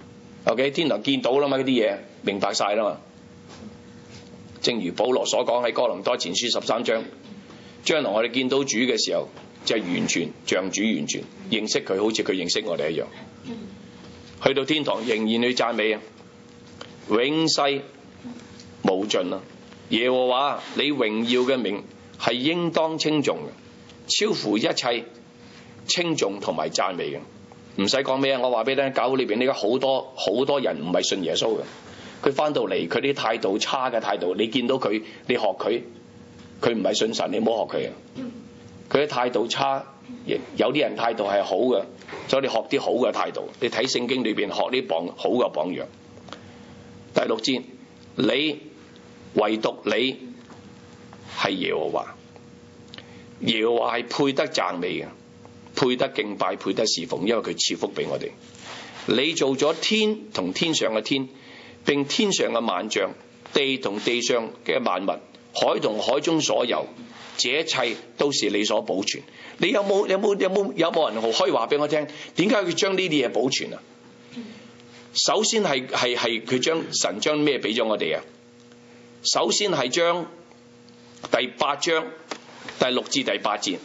，OK， 天堂見到啦嘛，呢啲嘢明白晒啦嘛。正如保羅所講喺哥林多前書十三章，將來我哋見到主嘅時候，就係完全像主完全認識佢，好似佢認識我哋一樣。去到天堂仍然去讚美啊，永世無盡啊！耶和華你榮耀嘅名係應當稱頌嘅，超乎一切稱頌同埋讚美嘅。唔使講咩啊！我話俾你聽，教會裏邊呢家好多好多人唔係信耶穌嘅，佢翻到嚟佢啲態度差嘅態度，你見到佢，你學佢，佢唔係信神，你唔好學佢啊！佢啲態度差，有啲人態度係好嘅。所以你學啲好嘅態度，你睇聖經裏邊學啲榜好嘅榜樣。第六節，你唯獨你係耶和華，耶和華係配得讚美嘅，配得敬拜，配得侍奉，因為佢賜福俾我哋。你做咗天同天上嘅天，並天上嘅萬象，地同地上嘅萬物，海同海中所有，這一切都是你所保存。你有冇有冇有冇有冇人可以話俾我聽，點解佢將呢啲嘢保存啊？首先係係係佢將神將咩俾咗我哋啊？首先係將第八章第六至第八節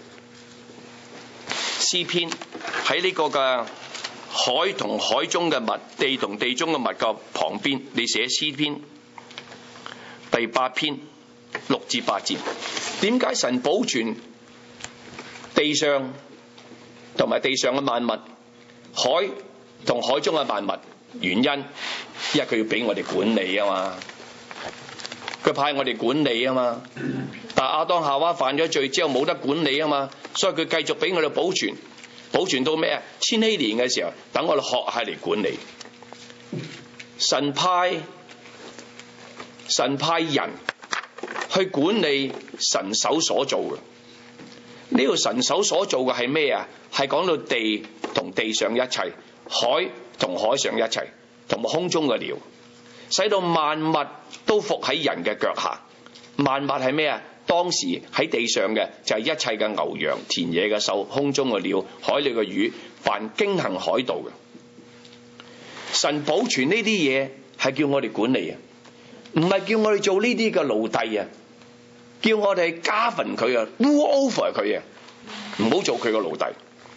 詩篇喺呢個嘅海同海中嘅物，地同地中嘅物嘅旁邊，你寫詩篇第八篇六至八節。點解神保存地上同埋地上嘅萬物，海同海中嘅萬物？原因，因為佢要俾我哋管理啊嘛，佢派我哋管理啊嘛。但亞當夏娃犯咗罪之後冇得管理啊嘛，所以佢繼續俾我哋保存，保存到咩啊？千禧年嘅時候，等我哋學下嚟管理。神派神派人去管理神手所做嘅。呢個神手所做嘅係咩啊？係講到地同地上一切，海同海上一切，同埋空中嘅鳥，使到萬物都伏喺人嘅腳下。萬物係咩啊？當時喺地上嘅就係一切嘅牛羊、田野嘅獸、空中嘅鳥、海裏嘅魚，凡經行海道嘅。神保存呢啲嘢係叫我哋管理啊，唔係叫我哋做呢啲嘅奴隸啊。叫我哋加份佢啊 ，rule over 佢啊，唔好做佢個奴隸。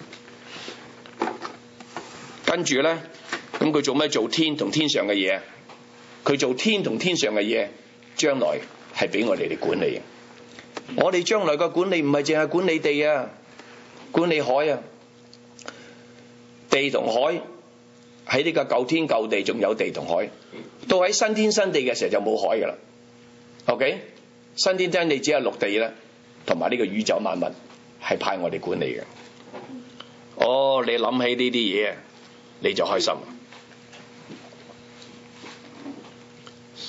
跟住咧，咁佢做咩？做天同天上嘅嘢。佢做天同天上嘅嘢，將來係俾我哋嚟管理。我哋將來嘅管理唔係淨係管理地啊，管理海啊，地同海喺呢個舊天舊地，仲有地同海。到喺新天新地嘅時候就冇海噶啦。OK。新天真地只係陸地啦，同埋呢個宇宙萬物係派我哋管理嘅。哦，你諗起呢啲嘢，你就開心。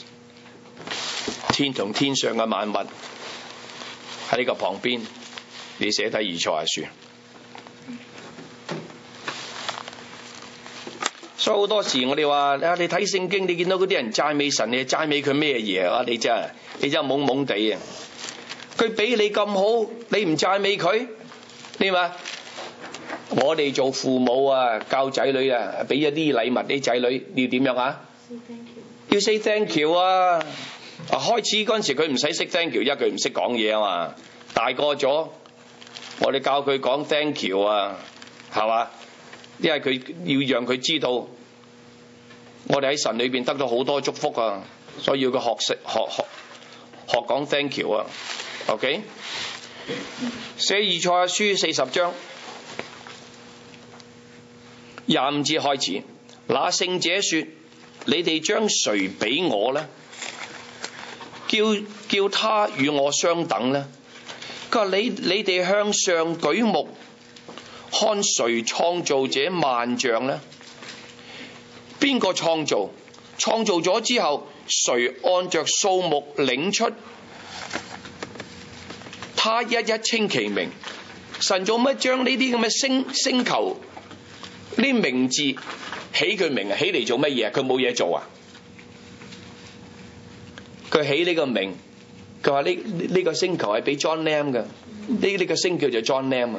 天同天上嘅萬物喺呢個旁邊， 你寫低以賽亞書。所以好多時我哋話啊，你睇聖經，你見到嗰啲人讚美神，你讚美佢咩嘢啊？你真係你真係懵懵地啊！佢俾你咁好，你唔讚美佢，你話我哋做父母啊，教仔女啊，俾一啲禮物啲仔女，你要點樣啊？要 say thank you 啊！啊，開始嗰陣時佢唔使識 thank you，因為佢唔識講嘢啊嘛。大個咗，我哋教佢講 thank you 啊，係嘛？因為佢要讓佢知道，我哋喺神裏邊得到好多祝福啊，所以要佢學識學學學講 thank you 啊。OK， 寫以賽亞書四十章廿五節開始，那聖者說：你哋將誰比我呢？叫叫他與我相等呢？佢話你你哋向上舉目，看誰創造這萬象呢？邊個創造？創造咗之後，誰按着數目領出？他一一稱其名。神做乜將呢啲咁嘅星星球呢名字起佢名啊？起嚟做乜嘢？佢冇嘢做啊？佢起呢個名，佢話呢呢個星球係俾 John Lam 嘅，呢呢個星叫做 John Lam 啊。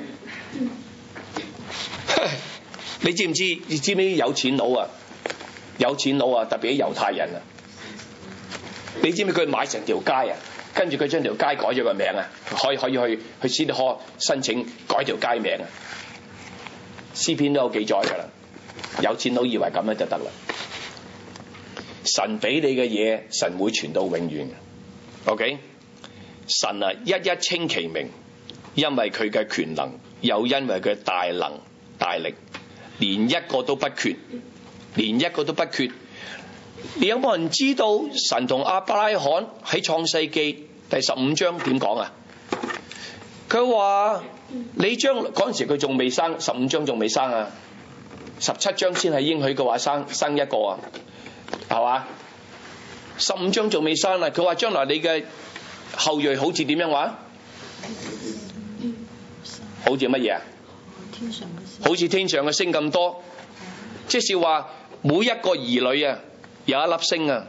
你知唔知？你知唔知有錢佬啊？有錢佬啊，特別啲猶太人啊，你知唔知佢買成條街啊？跟住佢將條街改咗個名啊，可以可以去去 City Hall申請改條街名啊。詩篇都有記載噶啦，有錢佬以為咁樣就得啦。神俾你嘅嘢，神會傳到永遠。OK， 神啊，一一稱其名，因為佢嘅權能，又因為佢大能大力，連一個都不缺，連一個都不缺。你有冇人知道神同亞伯拉罕喺創世記第十五章點講啊？佢話你將嗰陣時佢仲未生，十五章仲未生啊，十七章先係應許嘅話生生一個啊，係嘛？十五章仲未生啊，佢話將來你嘅後裔好似點樣話？好似乜嘢啊？好似天上嘅星咁多，即是話每一個兒女啊有一粒星啊，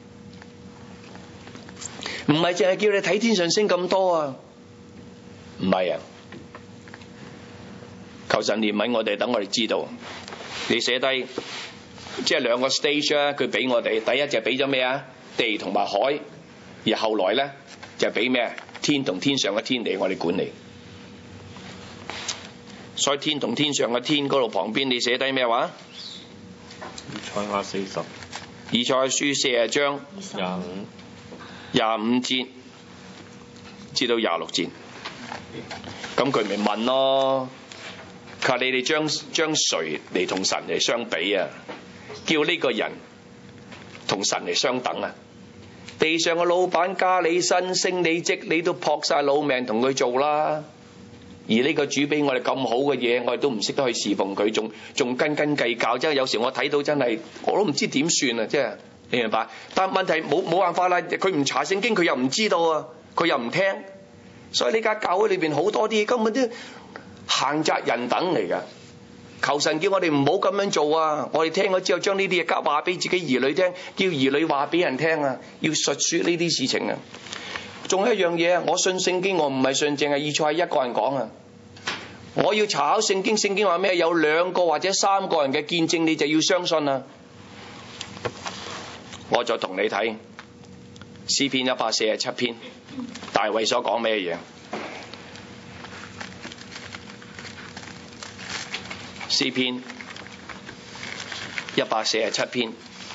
唔係淨係叫你睇天上星咁多啊，唔係啊，求神憐憫我哋，等我哋知道。你寫低即係兩個 stage 啊，佢俾我哋，第一就俾咗咩啊？地同埋海，而後來咧就俾咩？天同天上嘅天地我哋管理。所以天同天上嘅天嗰度旁邊，你寫低咩話？ 以賽亞四十， 以賽亞書四十章廿五廿五節至到廿六節，咁佢咪問咯？佢話你哋將將誰嚟同神嚟相比啊？叫呢個人同神嚟相等啊？地上嘅老闆加你薪升你職，你都撲晒老命同佢做啦。而呢個主俾我哋咁好嘅嘢，我哋都唔識得去侍奉佢，仲仲斤斤計較，即係有時我睇到真係我都唔知點算啊！即係你明白？但問題冇冇辦法啦，佢唔查聖經，佢又唔知道啊，佢又唔聽，所以呢間教會裏邊好多啲根本都閒雜人等嚟㗎。求神叫我哋唔好咁樣做啊！我哋聽咗之後，將呢啲嘢交話俾自己兒女聽，叫兒女話俾人聽啊！要述說呢啲事情啊！仲有一樣嘢啊！我信聖經，我唔係信淨係以賽亞一個人講啊！我要查考聖經，聖經話咩？有兩個或者三個人嘅見證，你就要相信啊！我就同你睇詩篇一百四十七篇，大衛所講咩嘢？詩篇一百四十七篇。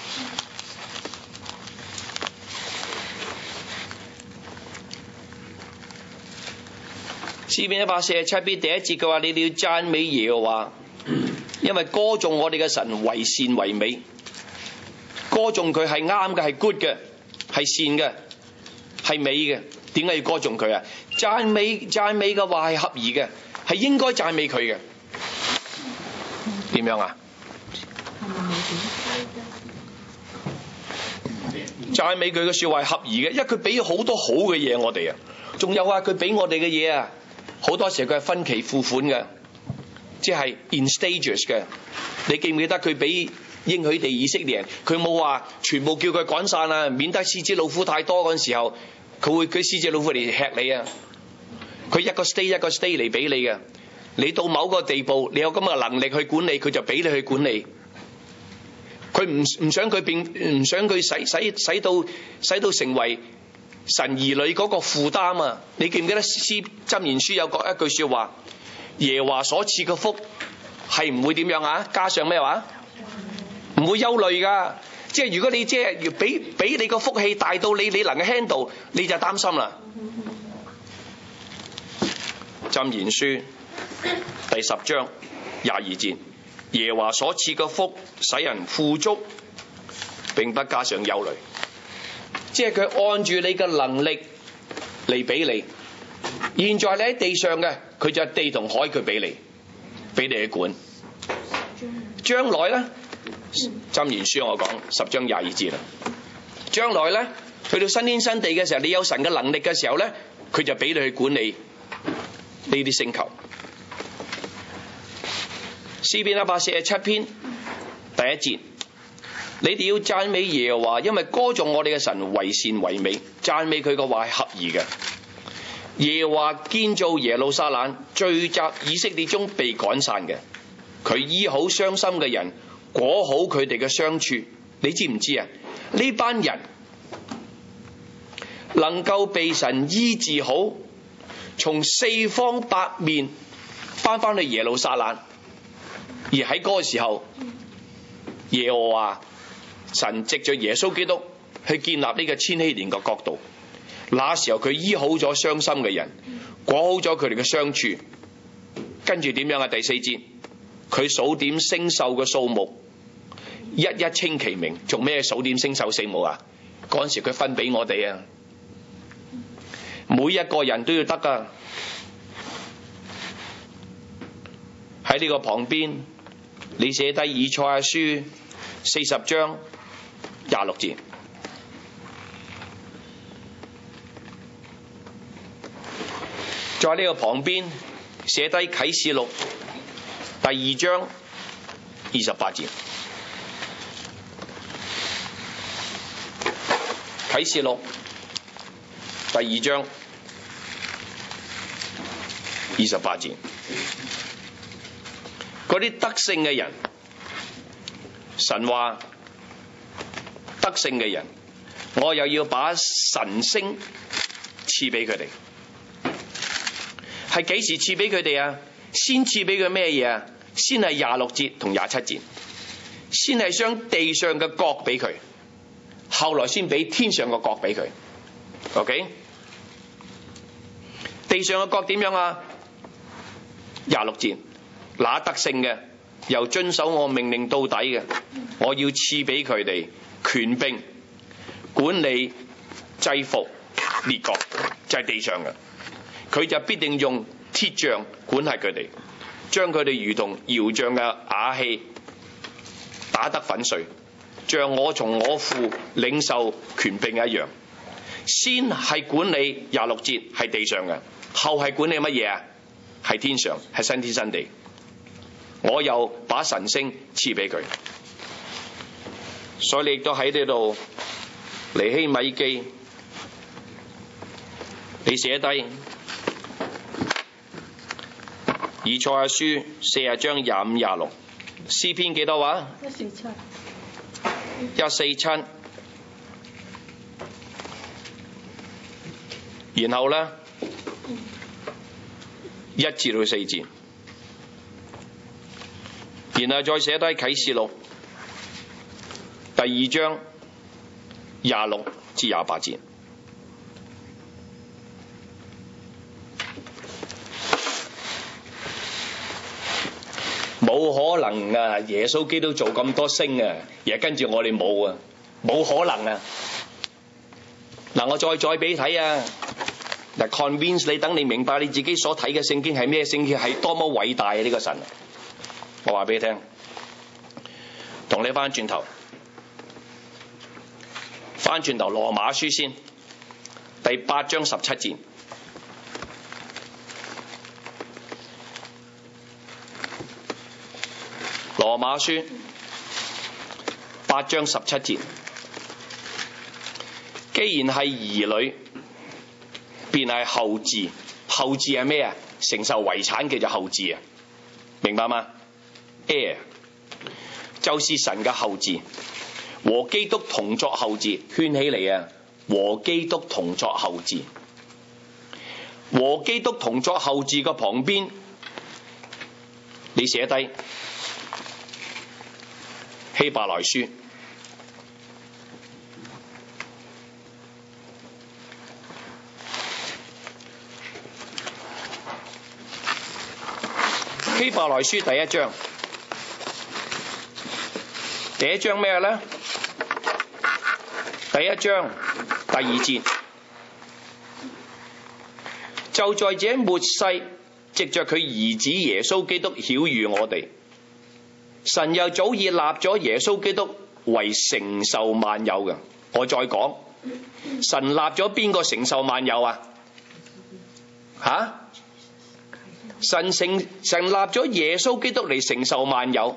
詩篇一百四十七篇第一節嘅話，你哋要讚美耶和華，因為歌頌我哋嘅神為善為美，歌頌佢係啱嘅，係 good 嘅，係善嘅，係美嘅。點解要歌頌佢啊？讚美讚美嘅話係合宜嘅，係應該讚美佢嘅。點樣啊？讚美佢嘅說話係合宜嘅，因為佢俾好多好嘅嘢我哋啊。仲有啊，佢俾我哋嘅嘢啊， 好多時佢係分期付款嘅，即係 in stages 嘅。你記唔記得佢俾應許地以色列人？佢冇話全部叫佢趕散啊，免得獅子老虎太多嗰陣時候，佢會佢獅子老虎嚟吃你啊！佢一個 stage 一個 stage 嚟俾你嘅。你到某個地步，你有咁嘅能力去管理，佢就俾你去管理。佢唔唔想佢變，唔想佢使使使到使到成為神兒女嗰個負擔啊！你記唔記得詩箴言書有個一句說話？耶和華所賜嘅福係唔會點樣啊？加上咩話？唔會憂慮噶。即係如果你即係要俾俾你個福氣大到你你能夠 handle，你就擔心啦。箴言書第十章廿二節，耶和華所賜嘅福使人富足，並不加上憂慮。即係佢按住你嘅能力嚟俾你。現在你喺地上嘅，佢就係地同海，佢俾你，俾你去管。將來咧，箴言書我講十章廿二節啦。將來咧，去到新天新地嘅時候，你有神嘅能力嘅時候咧，佢就俾你去管理呢啲星球。詩篇一百四十七篇第一節，你哋要讚美耶和華，因為歌頌我哋嘅神為善為美，讚美佢嘅話係合宜嘅。耶和華建造耶路撒冷，聚集以色列中被趕散嘅，佢醫好傷心嘅人，裹好佢哋嘅傷處。你知唔知啊？呢班人能夠被神醫治好，從四方八面翻返去耶路撒冷，而喺嗰個時候，耶和華神藉着耶穌基督去建立呢個千禧年嘅國度。那時候佢醫好咗傷心嘅人，裹好咗佢哋嘅傷處。跟住點樣啊？第四節，佢數點星宿嘅數目，一一稱其名。做咩數點星宿四目啊？嗰陣時佢分俾我哋啊，每一個人都要得噶。喺呢個旁邊，你寫低以賽亞書四十章廿六節。在呢個旁邊寫低啟示錄第二章二十八節。啟示錄第二章二十八節，嗰啲得勝嘅人，神話得勝嘅人，我又要把晨星賜俾佢哋。係幾時賜俾佢哋啊？先賜俾佢咩嘢啊？先係廿六節同廿七節，先係將地上嘅國俾佢，後來先俾天上嘅國俾佢。OK， 地上嘅國點樣啊？廿六節，那得勝嘅又遵守我命令到底嘅，我要賜俾佢哋權柄，管理制服列國，就係地上嘅。佢就必定用鐵杖管轄佢哋，將佢哋如同窯匠嘅瓦器打得粉碎，像我從我父領受權柄一樣。先係管理廿六節係地上嘅，後係管理乜嘢啊？係天上，係新天新地。我又把晨星賜俾佢，所以你亦都喺呢度尼希米記，你寫低以賽亞書四十章廿五廿六，詩篇幾多話？一四七，一四七，然後咧一至到四節，然後再寫低啟示錄第二章廿六至廿八節。冇可能啊！耶穌基督做咁多星啊，而跟住我哋冇啊，冇可能啊！嗱，我再再俾你睇啊！嗱 ，convince 你，等你明白你自己所睇嘅聖經係咩聖經，係多麼偉大啊！呢個神，我話俾你聽，同你翻轉頭，翻轉頭羅馬書先，第八章十七節。 羅馬書八章十七節，既然係兒女，便係後嗣。後嗣係咩啊？承受遺產叫做後嗣啊，明白嗎？ Heir 就是神嘅後嗣，和基督同作後嗣，圈起嚟啊！和基督同作後嗣，和基督同作後嗣嘅旁邊，你寫低希伯來書希伯來書第一章，第一章咩呢？第一章第二節，就在這末世，藉着佢兒子耶穌基督曉諭我哋，神又早已立咗耶穌基督為承受萬有嘅。我再講，神立咗邊個承受萬有啊？吓？神成神立咗耶穌基督嚟承受萬有，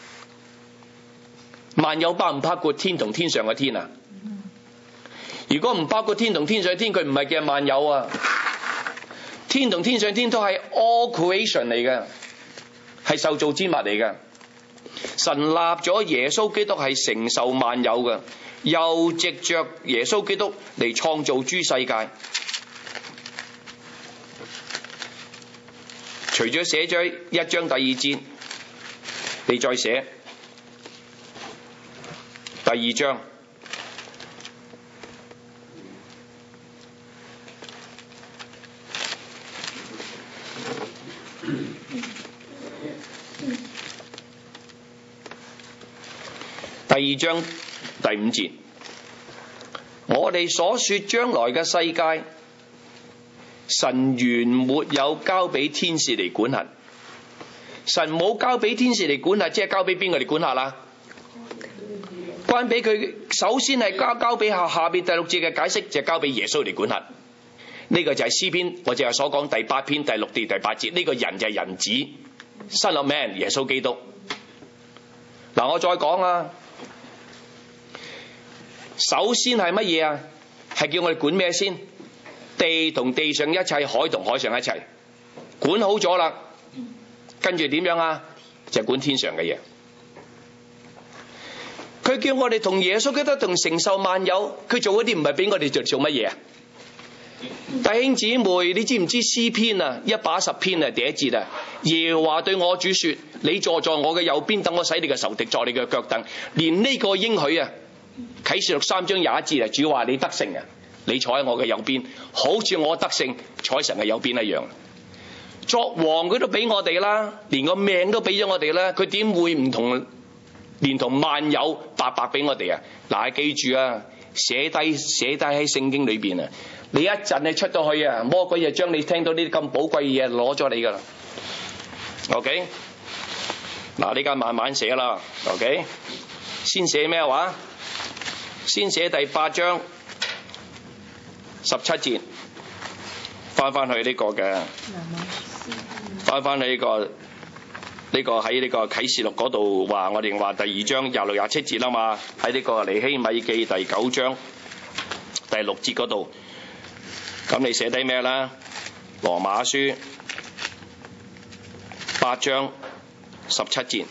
萬有包唔包括天同天上嘅天啊？如果唔包括天同天上嘅天，佢唔係叫萬有啊！天同天上嘅天都係 all creation 嚟嘅，係受造之物嚟嘅。神立咗耶穌基督係承受萬有嘅，又藉着耶穌基督嚟創造諸世界。除咗寫咗一章第二節，你再寫第二章，第二章第五節，我哋所說將來嘅世界，神原沒有交俾天使嚟管轄，神冇交俾天使嚟管轄，即係交俾邊個嚟管轄啦？關俾佢，首先係交交俾下下邊第六節嘅解釋，就係交俾耶穌嚟管轄。呢個就係詩篇，我淨係所講第八篇第六節第八節，呢個人就係人子 Son of Man 耶穌基督。嗱，我再講啊，首先係乜嘢啊？係叫我哋管咩先？地同地上一切，海同海上一切，管好咗啦，跟住點樣啊？就管天上嘅嘢。佢叫我哋同耶穌基督同承受萬有，佢做嗰啲唔係俾我哋做做乜嘢啊？弟兄姊妹，你知唔知詩篇啊一百一十篇啊第一節啊？耶和華對我主說：你坐在我嘅右邊，等我使你嘅仇敵作你嘅腳凳。連呢個應許啊，啟示錄三章廿一節啊，主話你得勝啊！你坐喺我嘅右邊，好似我得勝坐喺神嘅右邊一樣。作王佢都俾我哋啦，連個命都俾咗我哋啦，佢點會唔同連同萬有白白俾我哋啊？嗱，記住啊，寫低寫低喺聖經裏邊啊，你一陣你出到去啊，魔鬼就將你聽到呢啲咁寶貴嘅嘢攞咗你噶啦。OK， 嗱，呢家慢慢寫啦。OK， 先寫咩話？先寫第八章十七節，翻翻去呢個嘅，翻翻去呢個呢個喺呢個啟示錄嗰度話，我哋話第二章廿六廿七節啦嘛，喺呢個尼希米記第九章第六節嗰度，咁你寫低咩啦？羅馬書八章十七節。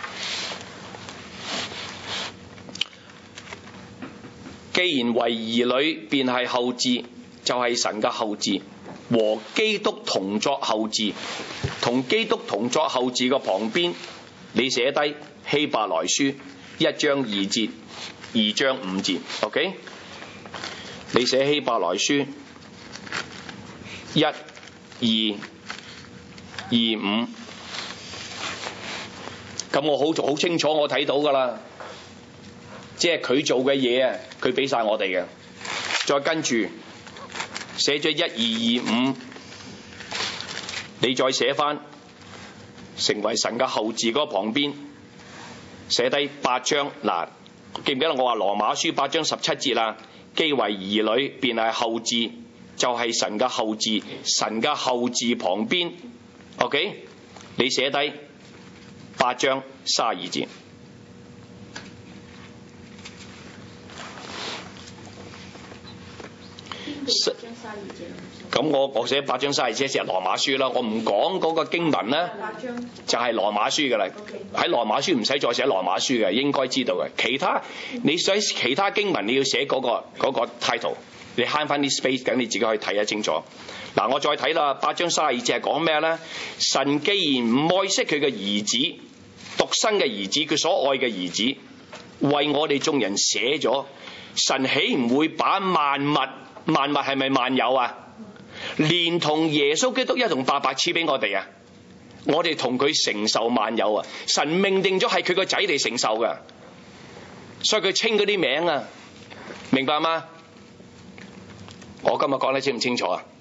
既然為兒女，便係後嗣，就係、是、神嘅後嗣，和基督同作後嗣，同基督同作後嗣嘅旁邊，你寫低希伯來書一章二節，二章五節 ，OK？ 你寫希伯來書一、二、二、五，咁我好好清楚，我睇到噶啦。即係佢做嘅嘢啊，佢俾晒我哋嘅。再跟住寫咗一二二五，你再寫翻成為神嘅後嗣嗰個旁邊，寫低八章。嗱，記唔記得我話羅馬書八章十七節啦？既為兒女，便係後嗣，就係、是、神嘅後嗣。神嘅後嗣旁邊 ，OK？ 你寫低八章三十二節。咁我我寫八章三十二節係羅馬書啦，我唔講嗰個經文咧，就係羅馬書㗎啦。喺羅馬書唔使再寫羅馬書嘅，應該知道嘅。其他你寫其他經文，你要寫嗰個嗰個 title， 你慳翻啲 space，等你自己可以睇得清楚。嗱，我再睇啦，八章三十二節係講咩咧？神既然唔愛惜佢嘅兒子，獨生嘅兒子，佢所愛嘅兒子，為我哋眾人捨咗，神豈唔會把萬物，萬物係咪萬有啊？連同耶穌基督一同白白賜俾我哋啊！我哋同佢承受萬有啊！神命定咗係佢個仔嚟承受噶，所以佢稱嗰啲名啊，明白嗎？我今日講得清唔清楚啊？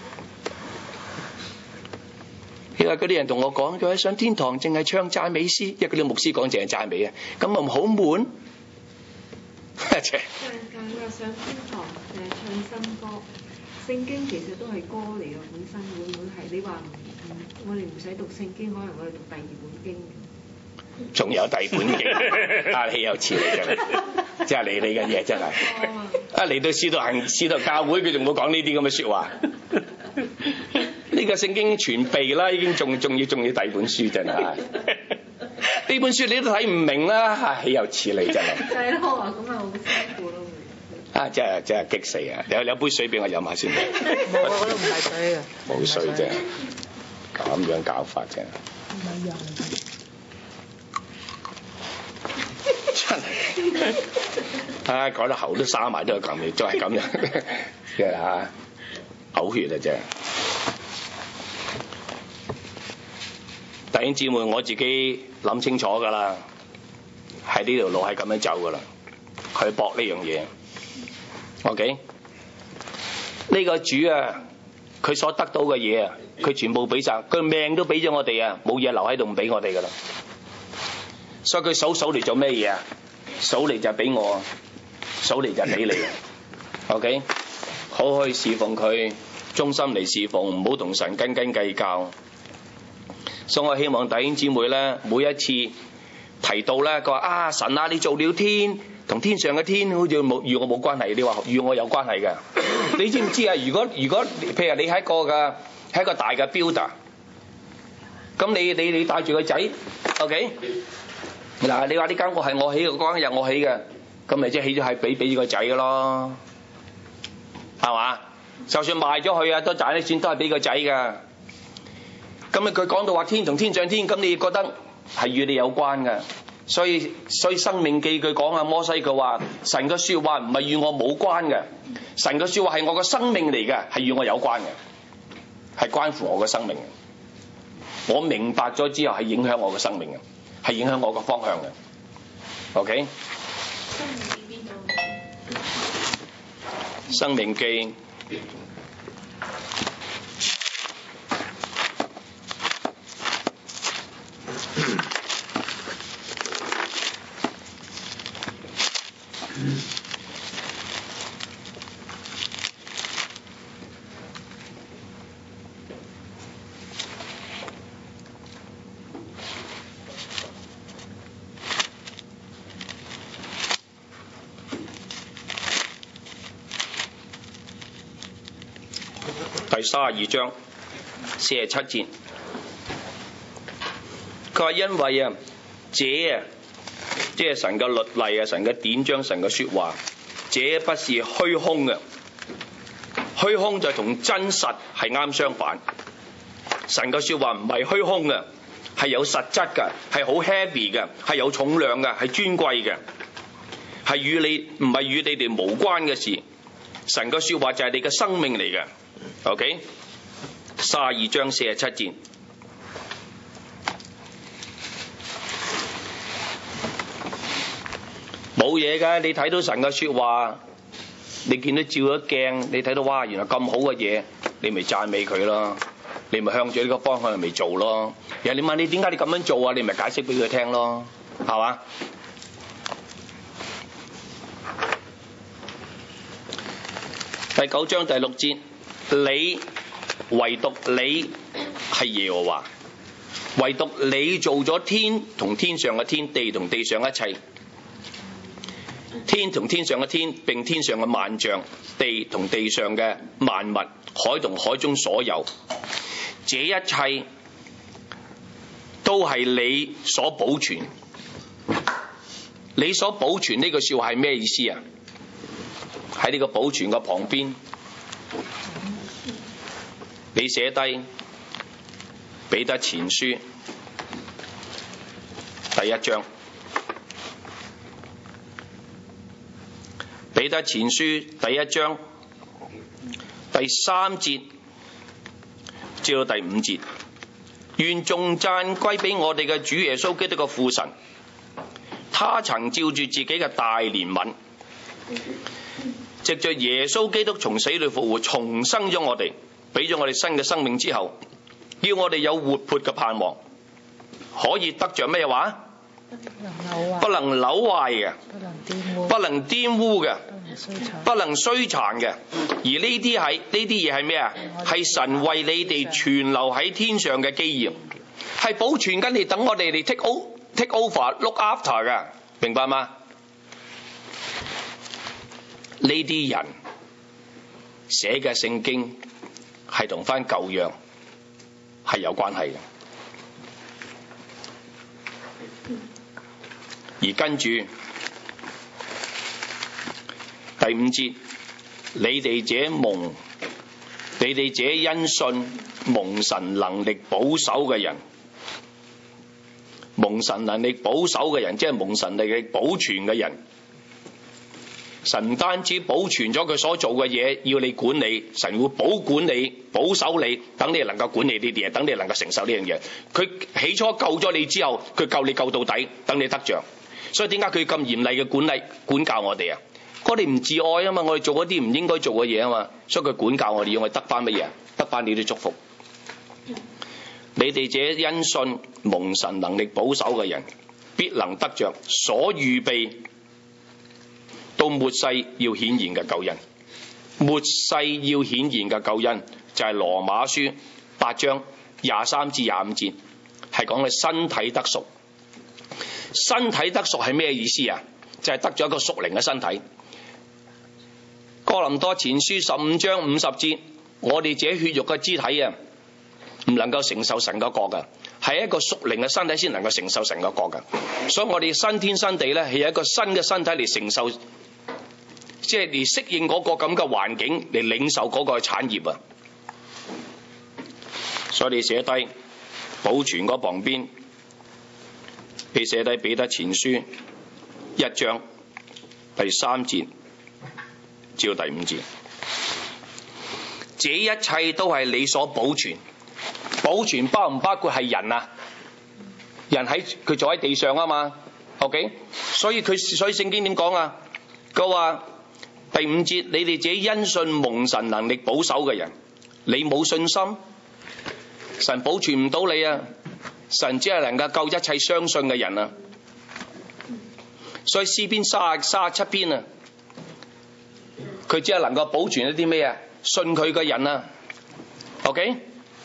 因為嗰啲人同我講，佢話上天堂淨係唱讚美詩，因為嗰啲牧師講淨係讚美啊，咁咪唔好悶？ 上上上天堂誒唱新歌，聖經其實都係歌嚟嘅，本身會唔會係你話唔唔？我哋唔使讀聖經，可能我哋讀第二本經。 仲有第二本經，啊！你又似你真係，即係你你嘅嘢真係。啊！嚟到使徒行使徒教會，佢仲冇講呢啲咁嘅説話。呢個聖經全備啦，已經仲仲要仲要第二本書真係。呢本書你都睇唔明啦，豈有此理真係。 就係咯，話咁啊好辛苦咯。 啊！真係真係激死啊！有有杯水俾我飲下先。 冇啊，我都唔係水嘅。 冇水啫，咁樣搞法啫。 唔係藥嚟嘅。 真係，啊講到喉都沙埋都係咁嘅，就係咁樣嘅嚇，嘔血啊真係。弟兄姊妹，我自己諗清楚㗎啦，喺呢條路係咁樣走㗎啦，佢搏呢樣嘢。OK，呢個主啊，佢所得到嘅嘢啊，佢全部俾晒，佢命都俾咗我哋啊，冇嘢留喺度唔俾我哋㗎啦。所以佢數數嚟做咩嘢啊？數嚟就俾我，數嚟就俾你。OK， 好去侍奉佢，忠心嚟侍奉，唔好同神斤斤計較。所以我希望弟兄姊妹咧，每一次提到咧，佢話啊神啊，你做了天，同天上嘅天好似冇與我冇關係，你話與我有關係嘅。你知唔知啊？如果如果譬如你係一個嘅係一個大嘅 builder， 咁你你你帶住個仔 ，OK？嗱，你話呢間屋係我起嘅，嗰間又我起嘅，咁咪即係起咗係俾俾個仔嘅咯，係嘛？就算賣咗佢啊，都賺啲錢都係俾個仔㗎。咁啊，佢講到話天同天上天，咁你覺得係與你有關嘅，所以所以生命記佢講啊，摩西佢話神嘅説話唔係與我冇關嘅，神嘅説話係我嘅生命嚟嘅，係與我有關嘅，係關乎我嘅生命嘅。我明白咗之後係影響我嘅生命嘅。係影響我個方向嘅 ，OK？ 生命記第三十二章四十七節，佢話因為啊，這啊，即係神嘅律例啊，神嘅典章，神嘅説話，這不是虛空嘅，虛空就同真實係啱相反。神嘅説話唔係虛空嘅，係有實質嘅，係好 heavy 嘅，係有重量嘅，係尊貴嘅，係與你唔係與你哋無關嘅事。神嘅説話就係你嘅生命嚟嘅。OK， 三十二章四十七節，冇嘢㗎。你睇到神嘅説話，你見到照咗鏡，你睇到哇，原來咁好嘅嘢，你咪讚美佢咯，你咪向住呢個方向咪做咯。人哋問你點解你咁樣做啊，你咪解釋俾佢聽咯，係嘛？第九章第六節。你唯獨你係耶和華， 唯獨你做咗天同天上嘅天，地同地上一切，天同天上嘅天，並天上嘅萬象，地同地上嘅萬物，海同海中所有，這一切都係你所保存。你所保存呢個笑話係咩意思啊？喺呢個保存嘅旁邊，你寫低彼得前書第一章，彼得前書第一章第三節至到第五節，願頌讚歸俾我哋嘅主耶穌基督嘅父神，他曾照住自己嘅大憐憫，藉着耶穌基督從死裏復活，重生咗我哋，俾咗我哋新嘅生命之後，要我哋有活潑嘅盼望，可以得着咩話？不能朽壞嘅，不能玷污嘅，不能衰殘嘅。而呢啲係呢啲嘢係咩啊？係神為你哋存留喺天上嘅基業，係保存緊你，等我哋嚟 take over take over look after 嘅，明白嗎？呢啲人寫嘅聖經係同翻舊約係有關係嘅。而跟住第五節，你哋這蒙你哋這因信蒙神能力保守嘅人，蒙神能力保守嘅人，即係蒙神能力保存嘅人。神唔單止保存咗佢所做嘅嘢，要你管理，神會保管你、保守你，等你能夠管理呢啲嘢，等你能夠承受呢樣嘢。佢起初救咗你之後，佢救你救到底，等你得着。所以點解佢咁嚴厲嘅管理管教我哋啊？我哋唔自愛啊嘛，我哋做一啲唔應該做嘅嘢啊嘛，所以佢管教我哋，要我哋得翻乜嘢？得翻你啲祝福。你哋這因信蒙神能力保守嘅人，必能得着所預備到末世要顯現嘅救恩。末世要顯現嘅救恩就係羅馬書八章廿三至廿五節，係講嘅身體得贖。身體得贖係咩意思啊？就係、是、得咗一個屬靈嘅身體。哥林多前書十五章五十節，我哋這血肉嘅肢體啊，唔能夠承受神嘅國噶，係一個屬靈嘅身體先能夠承受神嘅國噶。所以我哋新天新地咧，係有一個新嘅身體嚟承受，即係嚟適應嗰個咁嘅環境，嚟領受嗰個產業啊。所以你寫低保存嗰旁邊，你寫低彼得前書一章第三節至到第五節，這一切都係你所保存。保存包唔包括係人啊？人喺佢坐喺地上啊嘛 ，OK？ 所以佢所以聖經點講啊？佢話第五節，你哋自己因信蒙神能力保守嘅人，你冇信心，神保存唔到你啊！神只係能夠救一切相信嘅人啊！所以詩篇三十三十七篇啊，佢只係能夠保存一啲咩啊？信佢嘅人啊 ，OK？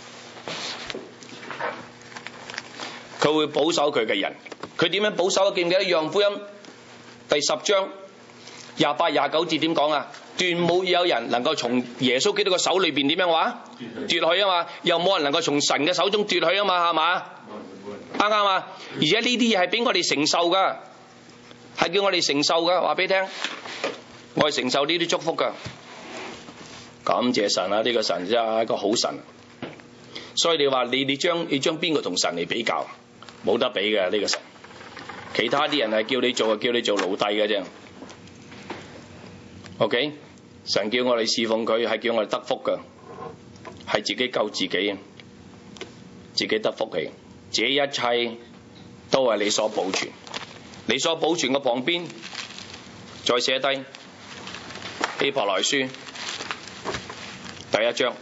佢會保守佢嘅人，佢點樣保守啊？記唔記得約翰福音第十章廿八廿九節點講啊？斷冇有人能夠從耶穌基督嘅手裏邊點樣話奪去啊嘛，又冇人能夠從神嘅手中奪去啊嘛，係嘛？啱啱啊？而且呢啲嘢係俾我哋承受噶，係叫我哋承受噶。話俾你聽，我係承受呢啲祝福噶。感謝神啊！呢、這個神真係一個好神。所以你話你你將你將邊個同神嚟比較？冇得比嘅呢個神。其他啲人係叫你做，叫你做奴隸嘅啫。OK， 神叫我哋侍奉佢，係叫我哋得福噶，係自己救自己，自己得福氣。這一切都係你所保存，你所保存嘅旁邊再寫低希伯來書第一章。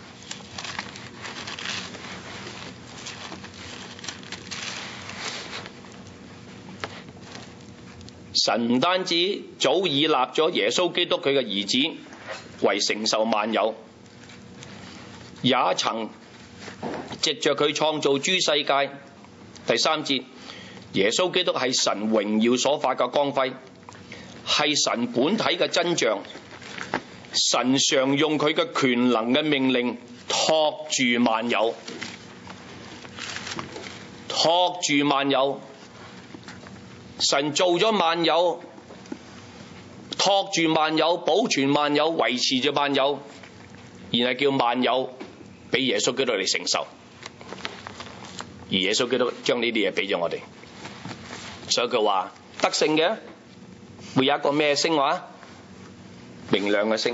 神唔單止早已立咗耶穌基督佢嘅兒子為承受萬有，也曾藉着佢創造諸世界。第三節，耶穌基督係神榮耀所發嘅光輝，係神本體嘅真像。神常用佢嘅權能嘅命令托住萬有，托住萬有。神做咗萬有，托住萬有，保存萬有，維持住萬有，然後叫萬有俾耶穌基督嚟承受。而耶穌基督將呢啲嘢俾咗我哋，所以佢話得勝嘅會有一個咩星話？明亮嘅星，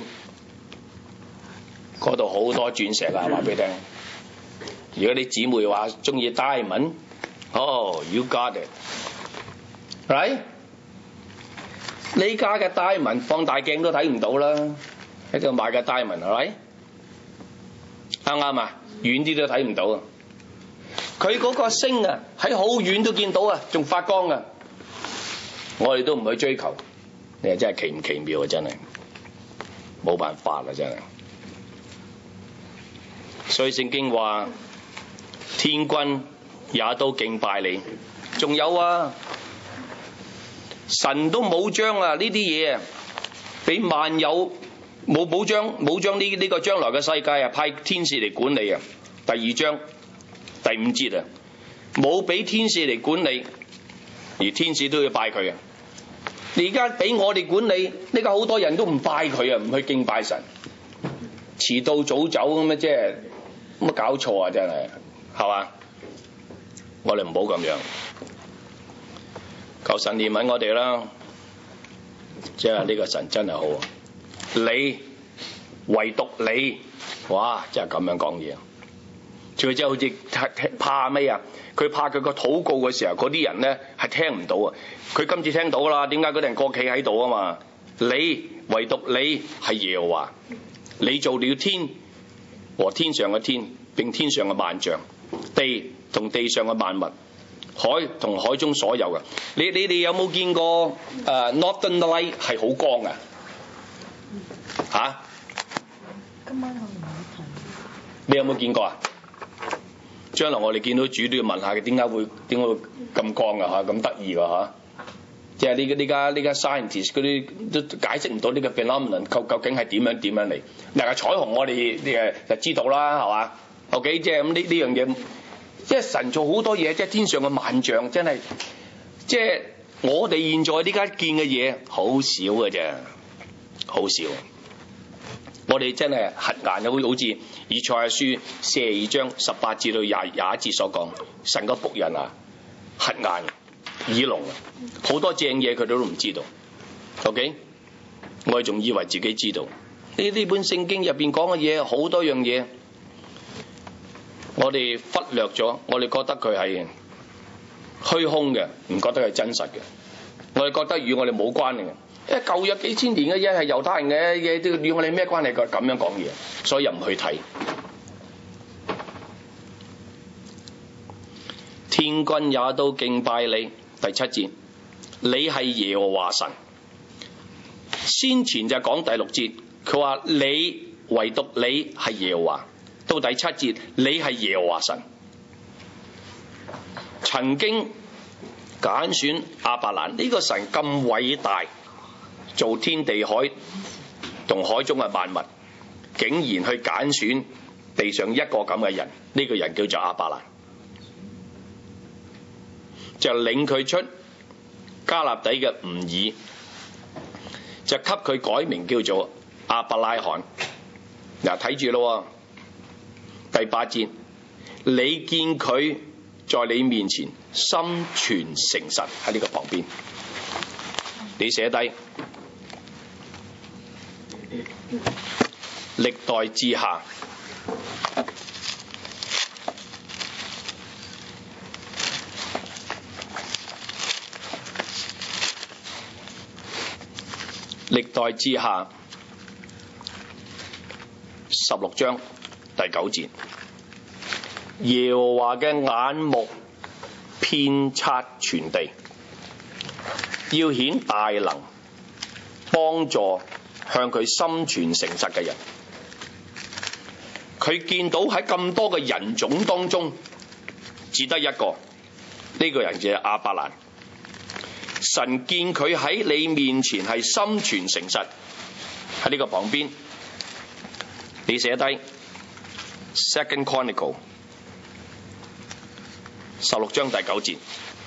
嗰度好多鑽石啊！話俾你聽。如果啲姊妹話中意 diamond， 哦 you got it，right？ 呢家嘅 diamond 放大鏡都睇唔到啦，喺度買嘅 diamond 係咪？啱唔啱啊？遠啲都睇唔到啊！佢嗰個星啊，喺好遠都見到啊，仲發光啊！我哋都唔去追求，你係真係奇唔奇妙啊！真係冇辦法啦，真係。所以聖經話，天軍也都敬拜你。仲有啊，神都冇將啊呢啲嘢啊，俾萬有冇保障冇將呢呢個將來嘅世界啊派天使嚟管理啊。第二章第五節啊，冇俾天使嚟管理，而天使都要拜佢啊。你而家俾我哋管理，呢個好多人都唔拜佢啊，唔去敬拜神，遲到早走咁啊，即係咁啊搞錯啊，真係係嘛？我哋唔好咁樣，求神憐憫我哋啦。即係呢個神真係好，你唯獨你，哇！真係咁樣講嘢。佢真係好似怕咩啊？佢怕佢個禱告嘅時候，嗰啲人咧係聽唔到啊！佢今次聽到啦，點解嗰啲人個企喺度啊嘛？你唯獨你係耶和華，你做了天和天上嘅天，並天上嘅萬象，地同地上嘅萬物，海同海中所有嘅。你你哋有冇見過誒、uh, Northern Light 係好光啊？嚇？ 今晚可能冇睇。 你有冇見過啊？將來我哋見到主都要問下佢點解會點解會咁光啊嚇，咁得意㗎嚇！即係呢個呢家呢家 scientist 嗰啲都解釋唔到呢個 phenomenon 究究竟係點樣點樣嚟。嗱，彩虹我哋誒就知道啦，係嘛 ？OK， 即係咁呢呢樣嘢，即係神做好多嘢，即係天上嘅萬象，真係即係我哋現在呢家見嘅嘢好少嘅啫，好少。我哋真係瞎眼，好好似以賽亞書四十二章十八至到廿廿一節所講，神個僕人啊，瞎眼耳聾啊，好多正嘢佢都都唔知道。OK， 我哋仲以為自己知道呢呢本聖經入邊講嘅嘢，好多樣嘢，我哋忽略咗，我哋覺得佢係虛空嘅，唔覺得係真實嘅，我哋覺得與我哋冇關嘅。因為舊約幾千年嘅嘢係猶太人嘅嘢，都與我哋咩關係？佢咁樣講嘢，所以又唔去睇。天軍也都敬拜你。第七節，你係耶和華神。先前就講第六節，佢話你唯獨你係耶和華。到第七節，你係耶和華神。曾經揀選亞伯蘭呢個神咁偉大，做天地海同海中嘅萬物，竟然去揀選地上一個咁嘅人，呢、這個人叫做亞伯蘭，就領佢出加勒底嘅吾爾，就給佢改名叫做亞伯拉罕。嗱，睇住咯，第八節，你見佢在你面前心存誠實，喺呢個旁邊，你寫低。歷代志下歷代志下十六章第九節，耶和華嘅眼目遍察全地，要顯大能，幫助向佢心存誠實嘅人。 佢見到喺咁多嘅人種當中，只得一個，呢、這個人就係亞伯蘭。神見佢喺你面前係心存誠實，喺呢個旁邊，你寫低 Second Chronicle 十六章第九節。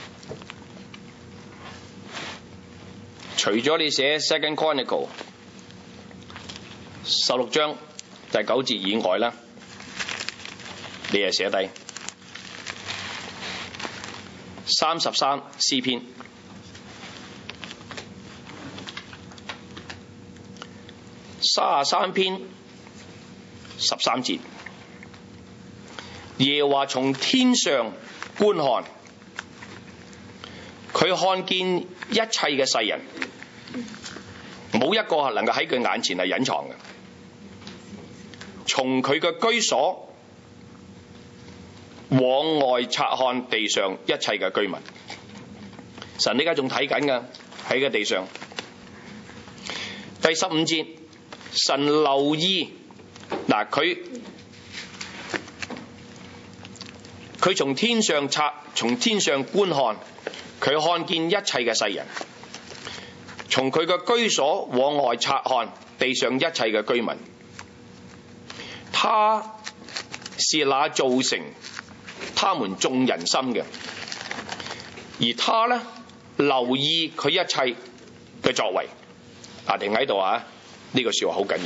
除咗你寫 Second Chronicle 十六章第九節以外啦，你係寫低三十三詩篇。三十三篇十三節，耶和華從天上觀看，佢看見一切嘅世人，冇一個係能夠喺佢眼前係隱藏嘅。從佢嘅居所往外察看地上一切嘅居民，神呢家仲睇緊㗎，喺個地上。第十五節，神留意嗱，佢佢從天上察，從天上觀看，佢看見一切嘅世人，從佢嘅居所往外察看地上一切嘅居民。他是那造成他們眾人心嘅，而他呢，留意佢一切嘅作為。啊，停喺度啊！呢個說話好緊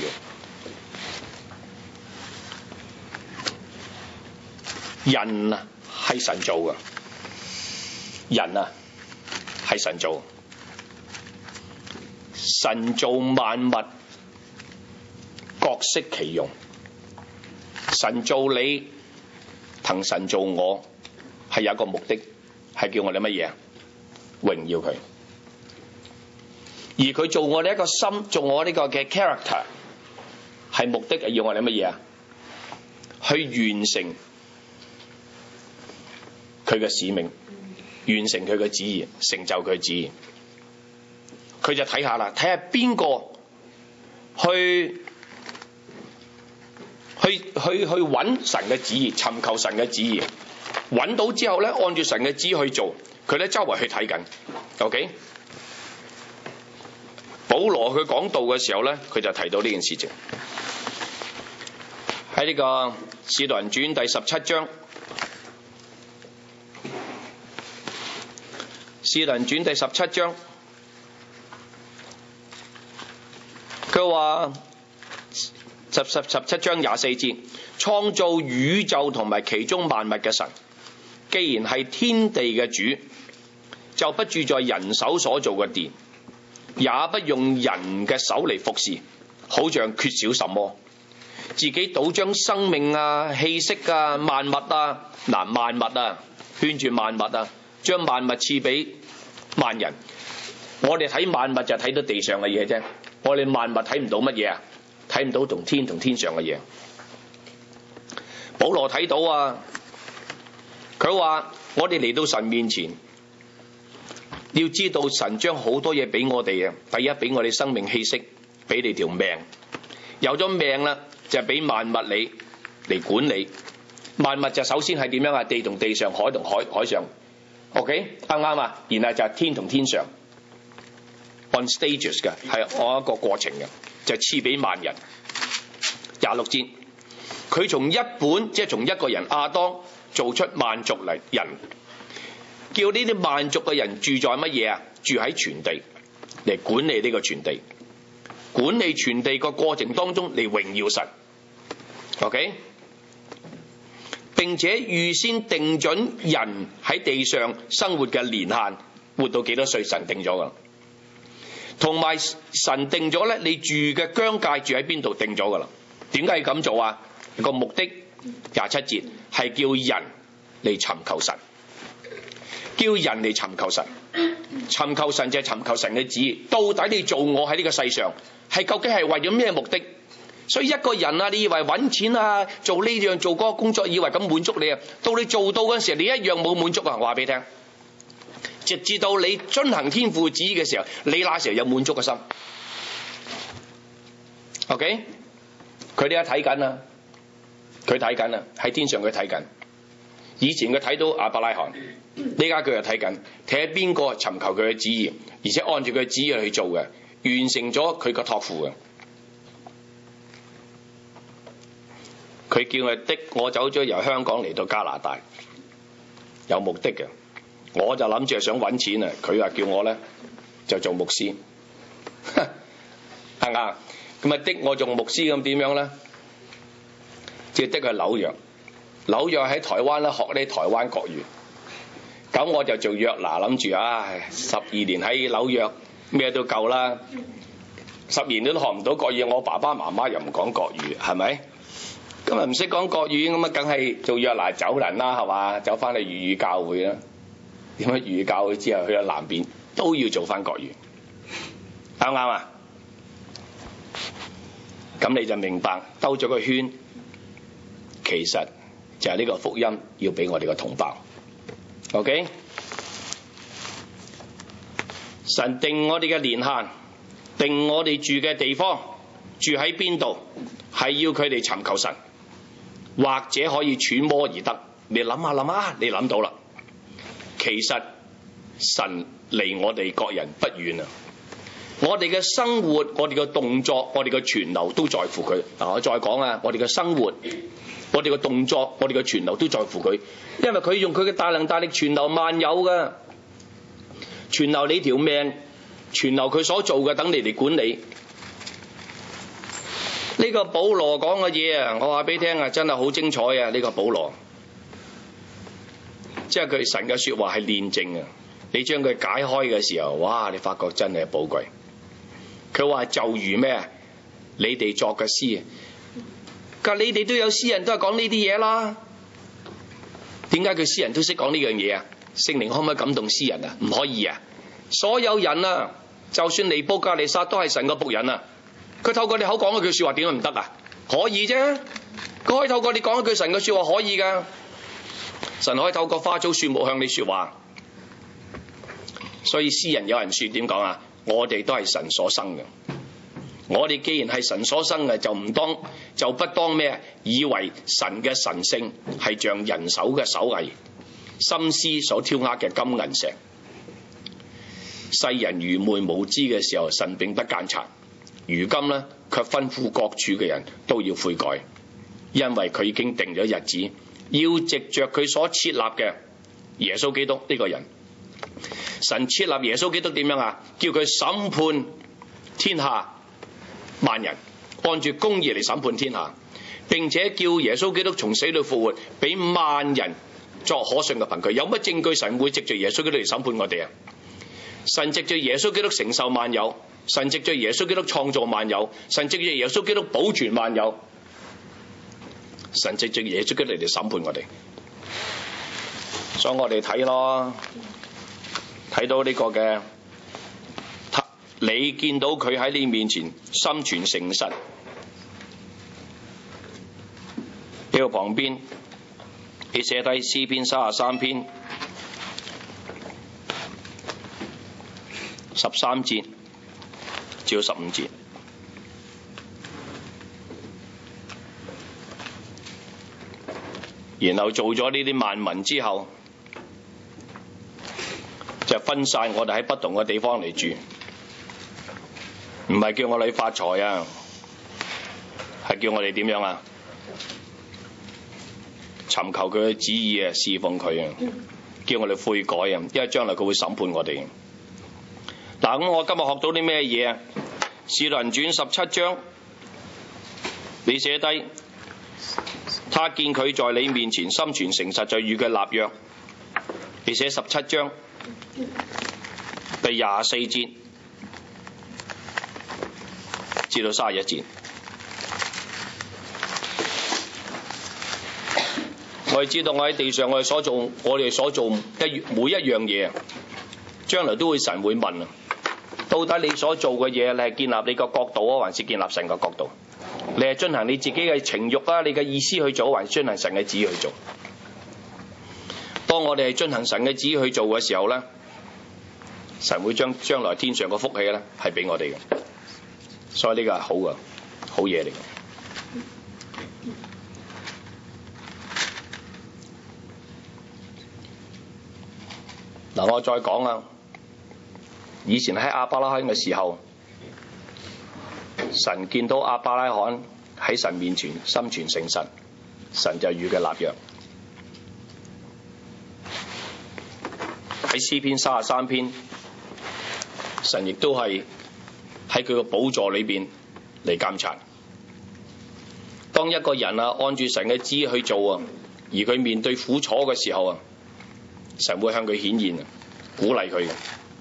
要。人啊係神造嘅，人啊係神造，神造萬物各適其用。神造你同神造我係有一個目的，係叫我哋乜嘢啊？榮耀佢。而佢做我哋一個心，做我呢個嘅 character， 係目的係要我哋乜嘢啊？去完成佢嘅使命，完成佢嘅旨意，成就佢嘅旨意。佢就睇下啦，睇下邊個去去去去揾神嘅旨意，尋求神嘅旨意，揾到之後咧，按住神嘅旨意去做。佢咧周圍去睇緊 ，OK。保羅佢講道嘅時候咧，佢就提到呢件事情。喺呢個《使徒行傳》第十七章，《使徒行傳》第十七章，佢話十十十七章廿四節，創造宇宙同埋其中萬物嘅神，既然係天地嘅主，就不住在人手所造嘅殿，也不用人嘅手嚟服侍，好像缺少什麼，自己倒將生命啊、氣息啊、萬物啊，嗱萬物啊，圈住萬物啊，將萬物賜俾萬人。我哋睇萬物就睇到地上嘅嘢啫，我哋萬物睇唔到乜嘢啊？睇唔到同天同天上嘅嘢。保羅睇到啊，佢話我哋嚟到神面前，要知道神將好多嘢俾我哋啊！第一，俾我哋生命氣息，俾你條命。有咗命啦，就俾萬物你嚟管理。萬物就首先係點樣啊？地同地上，海同海海上。OK， 啱唔啱啊？然後就係天同天上 ，on stages 嘅，係按一個過程嘅，就賜俾萬人。廿六節，佢從一本即係從一個人亞當做出萬族嚟人。叫呢啲萬族嘅人住在乜嘢啊？住喺全地，嚟管理呢個全地，管理全地個過程當中嚟榮耀神。OK， 並且預先定準人喺地上生活嘅年限，活到幾多歲？神定咗噶，同埋神定咗咧，你住嘅疆界住喺邊度？定咗噶啦。點解要咁做啊？個目的廿七節係叫人嚟尋求神。叫人嚟尋求神，尋求神就係尋求神嘅旨意。到底你做我喺呢個世上，係究竟係為咗咩目的？所以一個人啊，你以為揾錢啊，做呢樣做嗰個工作，以為咁滿足你啊，到你做到嗰陣時，你一樣冇滿足啊！我話俾你聽，直至到你遵行天父旨意嘅時候，你那時候有滿足嘅心。OK， 佢哋一睇緊啊， 佢睇緊啦，喺天上佢睇緊。以前佢睇到亞伯拉罕，呢家佢又睇緊，睇下邊個尋求佢嘅旨意，而且按住佢嘅旨意去做嘅，完成咗佢個託付嘅。佢叫我的，我走咗由香港嚟到加拿大，有目的嘅。我就諗住係想揾錢啊，佢話叫我咧就做牧師，係啱。咁啊的我做牧師咁點樣咧？即係的去紐約。紐約喺台灣咧學啲台灣國語，咁我就做約拿，諗住啊十二年喺紐約咩都夠啦，十年都學唔到國語，我爸爸媽媽又唔講國語，係咪？咁啊唔識講國語，咁啊梗係做約拿走人啦，係嘛？走翻去粵語教會啦。點解粵語教會之後去到南邊都要做翻國語，啱唔啱啊？咁你就明白兜咗個圈，其實就係呢個福音要俾我哋個同胞。OK， 神定我哋嘅年限，定我哋住嘅地方，住喺邊度，係要佢哋尋求神，或者可以揣摩而得。你諗下諗下，你諗到啦。其實神離我哋各人不遠啊！我哋嘅生活，我哋嘅動作，我哋嘅存留都在乎佢。嗱，我再講啊，我哋嘅生活，我哋嘅動作，我哋嘅存留都在乎佢，因為佢用佢嘅大能大力存留萬有㗎，存留你條命，存留佢所做嘅，等你嚟管理。呢個保羅講嘅嘢啊，我話俾你聽啊，真係好精彩啊！呢個保羅。即係佢神嘅說話係煉淨啊！你將佢解開嘅時候，哇！你發覺真係寶貴。佢話就如咩？你哋作嘅詩啊，咁你哋都有詩人都係講呢啲嘢啦。點解佢詩人都識講呢樣嘢啊？聖靈可唔可以感動詩人啊？唔可以啊！所有人啊，就算尼布甲尼撒都係神嘅僕人啊。佢透過你口講一句說話，點解唔得啊？可以啫，佢可以透過你講一句神嘅說話，可以噶。神可以透過花草樹木向你說話，所以詩人有人說點講啊？我哋都係神所生嘅，我哋既然係神所生嘅，就唔當就不當咩？以為神嘅神性係像人手嘅手藝，心思所雕刻嘅金銀石。世人愚昧無知嘅時候，神並不監察；如今呢，卻吩咐各處嘅人都要悔改，因為佢已經定咗日子。要藉着佢所設立嘅耶穌基督呢個人，神設立耶穌基督點樣啊？叫佢審判天下萬人，按住公義嚟審判天下，並且叫耶穌基督從死裏復活，俾萬人作可信嘅憑據。有乜證據神會藉着耶穌基督嚟審判我哋啊？神藉着耶穌基督承受萬有，神藉着耶穌基督創造萬有，神藉着耶穌基督保存萬有。神藉着耶穌基督嚟審判我哋，所以我哋睇咯，睇到呢個嘅，你見到佢喺你面前心存誠實，呢個旁邊你寫低詩篇三十三篇十三節至到十五節。然後做咗呢啲萬民之後，就分散我哋喺不同嘅地方嚟住，唔係叫我哋發財啊，係叫我哋點樣啊？尋求佢嘅旨意啊，侍奉佢啊，叫我哋悔改啊，因為將來佢會審判我哋。嗱，咁我今日學到啲咩嘢啊？使徒行傳十七章，你寫低。他見佢在你面前心存誠實，就與佢立約。你寫十七章第廿四節至到三十一節。我哋知道我喺地上我哋所做，我哋所做一每一樣嘢，將來都會神會問啊，到底你所做嘅嘢，你係建立你個國度啊，還是建立神個國度？你係進行你自己嘅情慾啊，你嘅意思去做，還是進行神嘅旨意去做？當我哋係進行神嘅旨意去做嘅時候咧，神會將將來天上嘅福氣咧係俾我哋嘅，所以呢個係好嘅好嘢嚟嘅。 嗱，我再講啊，以前喺亞伯拉罕嘅時候，神見到亞伯拉罕喺神面前心存誠實，神就與佢立約。喺詩篇三十三篇，神亦都係喺佢個寶座裏邊嚟監察。當一個人啊按住神嘅旨意去做啊，而佢面對苦楚嘅時候啊，神會向佢顯現啊，鼓勵佢嘅，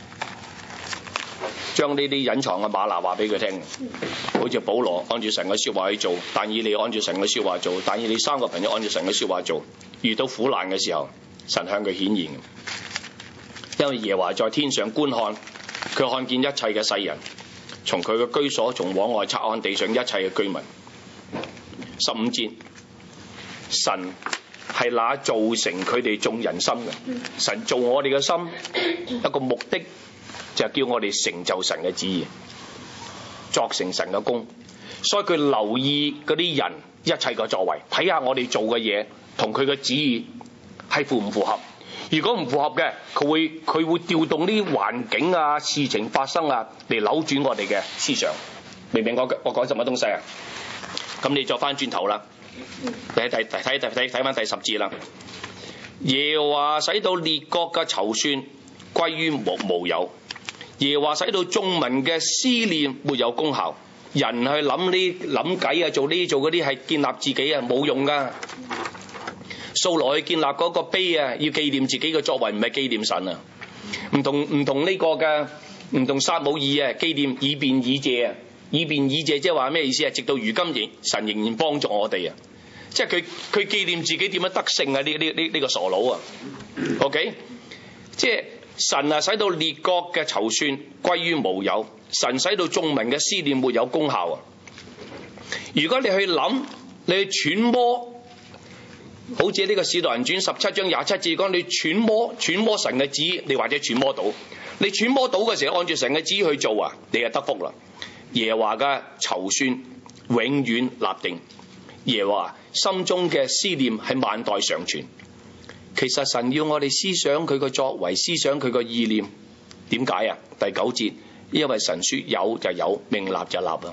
將呢啲隱藏嘅嗎哪話俾佢聽。好似保羅按住神嘅說話去做，但以理按住神嘅說話做，但以理三個朋友按住神嘅說話做，遇到苦難嘅時候，神向佢顯現。因為耶和華在天上觀看，佢看見一切嘅世人，從佢嘅居所，從往外察看地上一切嘅居民。十五節，神係那造成佢哋眾人心嘅，神做我哋嘅心一個目的就係叫我哋成就神嘅旨意，作成神嘅功。所以佢留意嗰啲人一切嘅作為，睇下我哋做嘅嘢同佢嘅旨意係符唔符合。如果唔符合嘅，佢會佢會調動啲環境啊、事情發生啊嚟扭轉我哋嘅思想。明唔明我我講什麼東西啊？咁你再翻轉頭啦，睇睇睇睇睇睇翻第十節啦。耶和華使到列國嘅籌算歸於無無有，耶和華使到眾民嘅思念沒有功效。人去諗呢諗計啊，做呢做嗰啲係建立自己啊，冇用噶。掃羅去建立嗰個碑啊，要紀念自己嘅作為，唔係紀念神啊。唔同唔同呢個嘅，唔同撒母耳啊，紀念以便以謝啊，以便以謝即係話咩意思啊？直到如今仍神仍然幫助我哋啊，即係佢佢紀念自己點樣得勝啊？呢呢呢呢個傻佬啊 ，OK， 即係神啊，使到列國嘅籌算歸於無有，神使到眾民嘅思念沒有功效啊。如果你去諗，你去揣摩。好似呢個《使徒行傳》十七章廿七節講，你揣摩揣摩神嘅旨意，你或者揣摩到，你揣摩到嘅時候，按住神嘅旨意去做啊，你就得福啦。耶和華嘅籌算永遠立定，耶和華心中嘅思念係萬代常存。其實神要我哋思想佢嘅作為，思想佢嘅意念，點解啊？第九節，因為神說有就有，命立就立啊。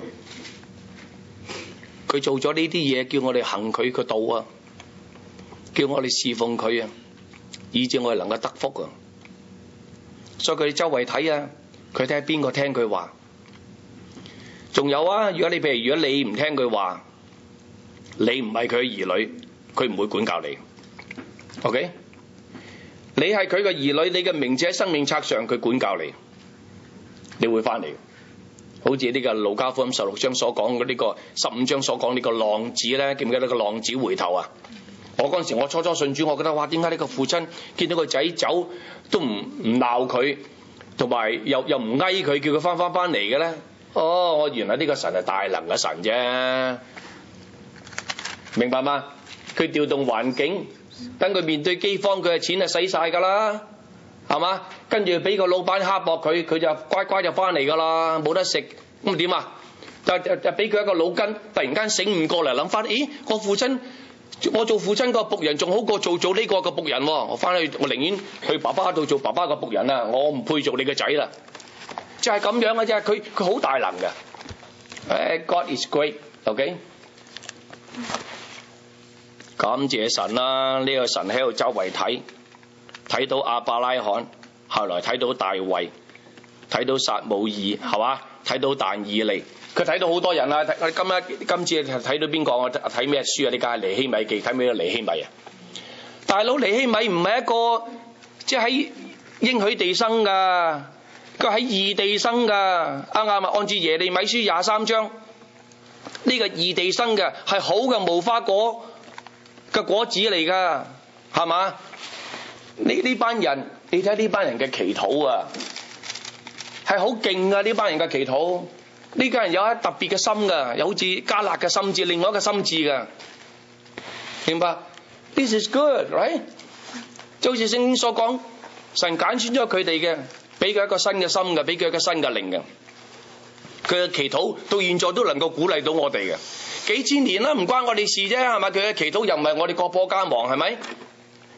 佢做咗呢啲嘢，叫我哋行佢嘅道啊。叫我哋侍奉佢啊，以致我哋能夠得福啊。所以佢哋周圍睇啊，佢睇下邊個聽佢話。仲有啊，如果你譬如如果你唔聽佢話，你唔係佢嘅兒女，佢唔會管教你。OK， 你係佢嘅兒女，你嘅名字喺生命冊上，佢管教你，你會翻嚟。好似呢個路加福音十六章所講嘅呢個十五章所講呢個浪子咧，記唔記得呢個浪子回頭啊？我嗰陣時我初初信主，我覺得哇，點解呢個父親見到個仔走都唔唔鬧佢，同埋又又唔哀佢，叫佢翻翻翻嚟嘅咧？哦，我原來呢個神係大能嘅神啫，明白嗎？佢調動環境，等佢面對饑荒，佢嘅錢係使晒噶啦，係嘛？跟住俾個老闆刻薄佢，佢就乖乖就翻嚟噶啦，冇得食咁點啊？就就就俾佢一個腦筋，突然間醒悟過嚟，諗翻，咦，我父親。我做父親個僕人仲好過做做呢個個僕人，我翻去我寧願去爸爸度做爸爸個僕人啊！我唔配做你個仔啦，就係、是、咁樣嘅啫。佢佢好大能嘅，誒 ，God is great，OK，、okay? 感謝神啦！呢、這個神喺度周圍睇，睇到亞伯拉罕，後來睇到大衛，睇到撒母耳，係嘛？睇到但以利。佢睇到好多人啊！我今日今次睇到邊個？我睇咩書啊？呢家尼希米記睇咩？尼希米啊！大佬，尼希米唔係一個即係喺應許地生噶，佢喺異地生噶。啱啱啊？按住耶利米書廿三章，呢、這個異地生嘅係好嘅無花果嘅果子嚟噶，係嘛？呢呢班人，你睇呢班人嘅祈禱啊，係好勁啊！呢班人嘅祈禱。呢家人有一特別嘅心噶，有好似加勒嘅心志，另外一個心志噶，明白 ？This is good, right？ 就好似聖經所講，神揀選咗佢哋嘅，俾佢一個新嘅心嘅，俾佢一個新嘅靈嘅。佢嘅祈禱到現在都能夠鼓勵到我哋嘅，幾千年啦，唔關我哋事啫，係咪？佢嘅祈禱又唔係我哋國破家亡，係咪？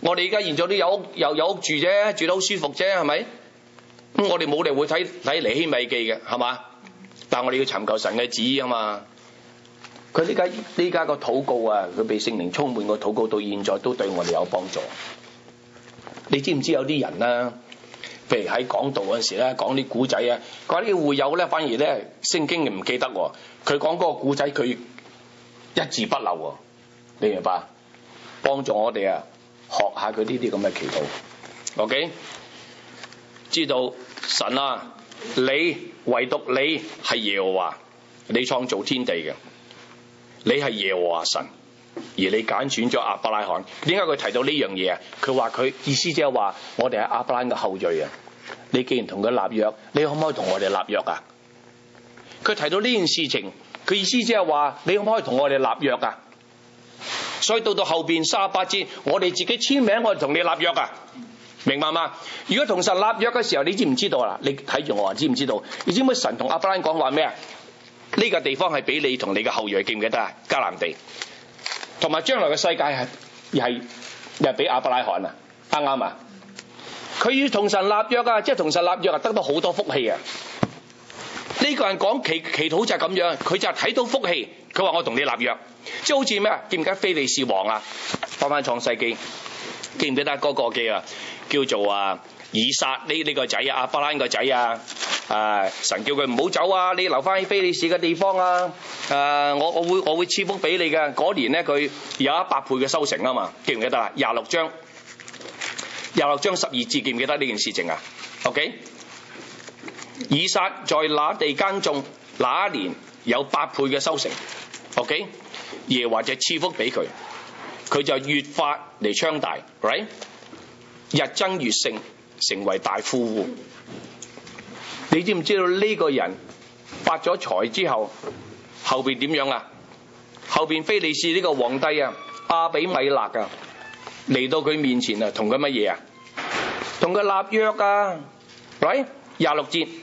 我哋而家現在都有屋又有屋住啫，住得好舒服啫，係咪？咁我哋冇理會睇睇尼希米記嘅，係嘛？但係我哋要尋求神嘅旨意啊嘛。佢呢家呢家個禱告啊，佢被聖靈充滿個禱告，到現在都對我哋有幫助。你知唔知有啲人咧，譬如喺講道嗰陣時咧，講啲古仔啊，嗰啲會友咧，反而咧聖經唔記得喎。佢講嗰個古仔，佢一字不漏喎。你明白？幫助我哋啊，學下佢呢啲咁嘅祈禱。OK， 知道神啊，你唯獨你係耶和華，你創造天地嘅，你係耶和華神，而你揀選咗亞伯拉罕。點解佢提到呢樣嘢啊？佢話佢意思即係話我哋係亞伯拉罕嘅後裔啊。你既然同佢立約，你可唔可以同我哋立約啊？佢提到呢件事情，佢意思即係話你可唔可以同我哋立約啊？所以到到後邊三十八節，我哋自己簽名，我哋同你立約啊，明白嗎？如果同神立約嘅時候，你知唔知道啊？你睇住我話知唔知道？你知唔知神同亞伯拉罕講話咩啊？呢個地方係俾你同你嘅後裔，記唔記得啊？迦南地，同埋將來嘅世界係係又係俾亞伯拉罕啊？啱唔啱啊？佢要同神立約啊，即係同神立約啊，得到好多福氣啊！呢個人講祈祈禱就係咁樣，佢就係睇到福氣。佢話我同你立約，即係好似咩啊？記唔記得非利士王啊？翻翻創世記，記唔記得嗰個嘅啊？叫做啊以撒呢呢個仔啊，亞伯拉罕個仔啊，啊神叫佢唔好走啊，你留翻喺非利士嘅地方啊！誒，我我會我會賜福俾你嘅。嗰年咧，佢有一百倍嘅收成啊嘛，記唔記得啊？廿六章，廿六章十二節，記唔記得呢件事情啊 ？OK， 以撒在那地耕種，那一年有八倍嘅收成。OK， 耶和華就賜福俾佢，佢就越發嚟昌大 ，right？ 日增月盛，成為大富戶。你知唔知道呢個人發咗財之後，後邊點樣啊？後邊非利士呢個皇帝啊，亞比米勒啊，嚟到佢面前啊，同佢乜嘢啊？同佢立約啊 ，right？ 廿六節。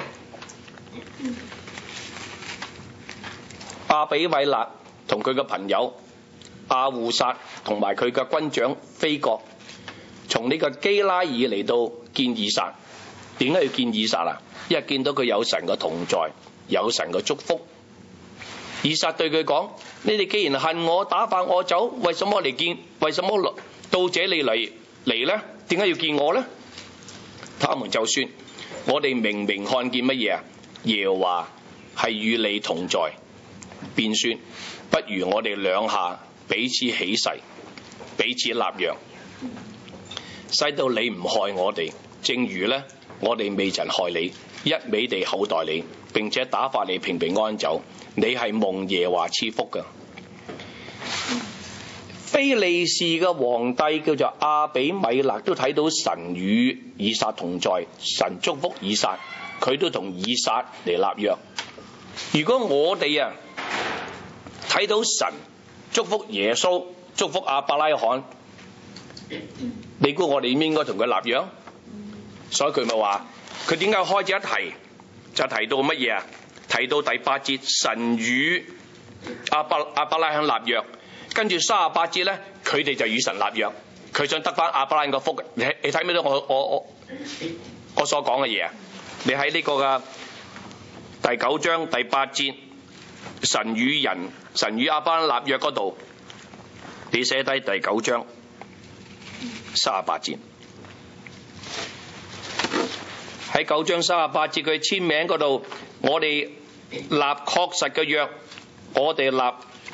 亞比米勒同佢嘅朋友亞戶撒同埋佢嘅軍長非國，從呢個基拉爾嚟到見以撒。點解要見以撒啊？因為見到佢有神嘅同在，有神嘅祝福。以撒對佢講：你哋既然恨我，打發我走，為什麼嚟見？為什麼到這裏嚟嚟呢？點解要見我呢？他們就說：我哋明明看見乜嘢啊？耶和華係與你同在。便說：不如我哋兩下彼此起誓，彼此立約，使到你唔害我哋，正如呢，我哋未曾害你，一味地厚待你，並且打發你平平安走。你係蒙耶和華賜福㗎。非利士嘅皇帝叫做亞比米勒，都睇到神與以撒同在，神祝福以撒，佢都同以撒嚟立約。如果我哋啊睇到神祝福耶穌，祝福亞伯拉罕，你估我哋應唔應該同佢立約？所以佢咪話，佢點解開始一提就提到乜嘢啊？提到第八節，神與亞伯亞伯拉罕立約，跟住三十八節咧，佢哋就與神立約，佢想得翻亞伯拉罕個福。你你睇唔睇到我我我我所講嘅嘢啊？你喺呢個嘅第九章第八節。神與人，神與亞伯拉罕立約嗰度，你寫低第九章三十八節。喺九章三十八節佢簽名嗰度，我哋立確實嘅約，我哋立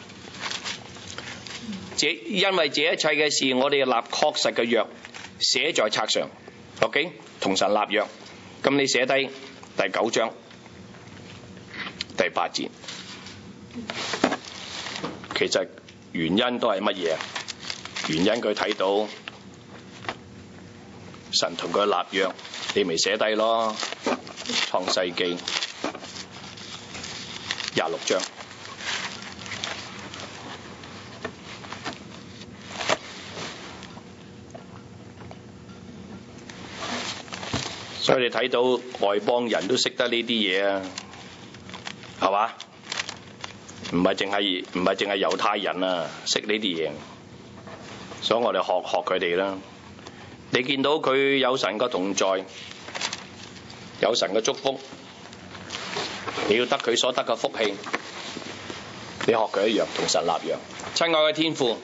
這因為這一切嘅事，我哋立確實嘅約，寫在冊上。OK， 同神立約。咁你寫低第九章第八節。其實原因都係乜嘢？原因佢睇到神同佢立約，你咪寫低咯。創世記廿六章，所以你睇到外邦人都識得呢啲嘢啊，係嘛？唔係淨係唔係淨係猶太人啊，識呢啲嘢。 所以我哋學學佢哋啦。你見到佢有神嘅同在，有神嘅祝福，你要得佢所得嘅福氣，你學佢一樣，同神立約。親愛嘅天父，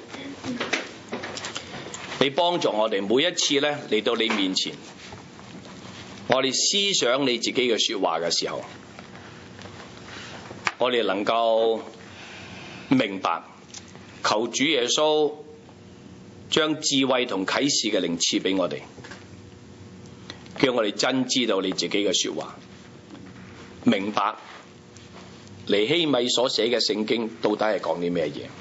你幫助我哋每一次咧嚟到你面前，我哋思想你自己嘅說話嘅時候，我哋能夠明白，求主耶穌將智慧同啟示嘅靈賜俾我哋，叫我哋真知道你自己嘅說話，明白尼希米所寫嘅聖經到底係講啲咩嘢。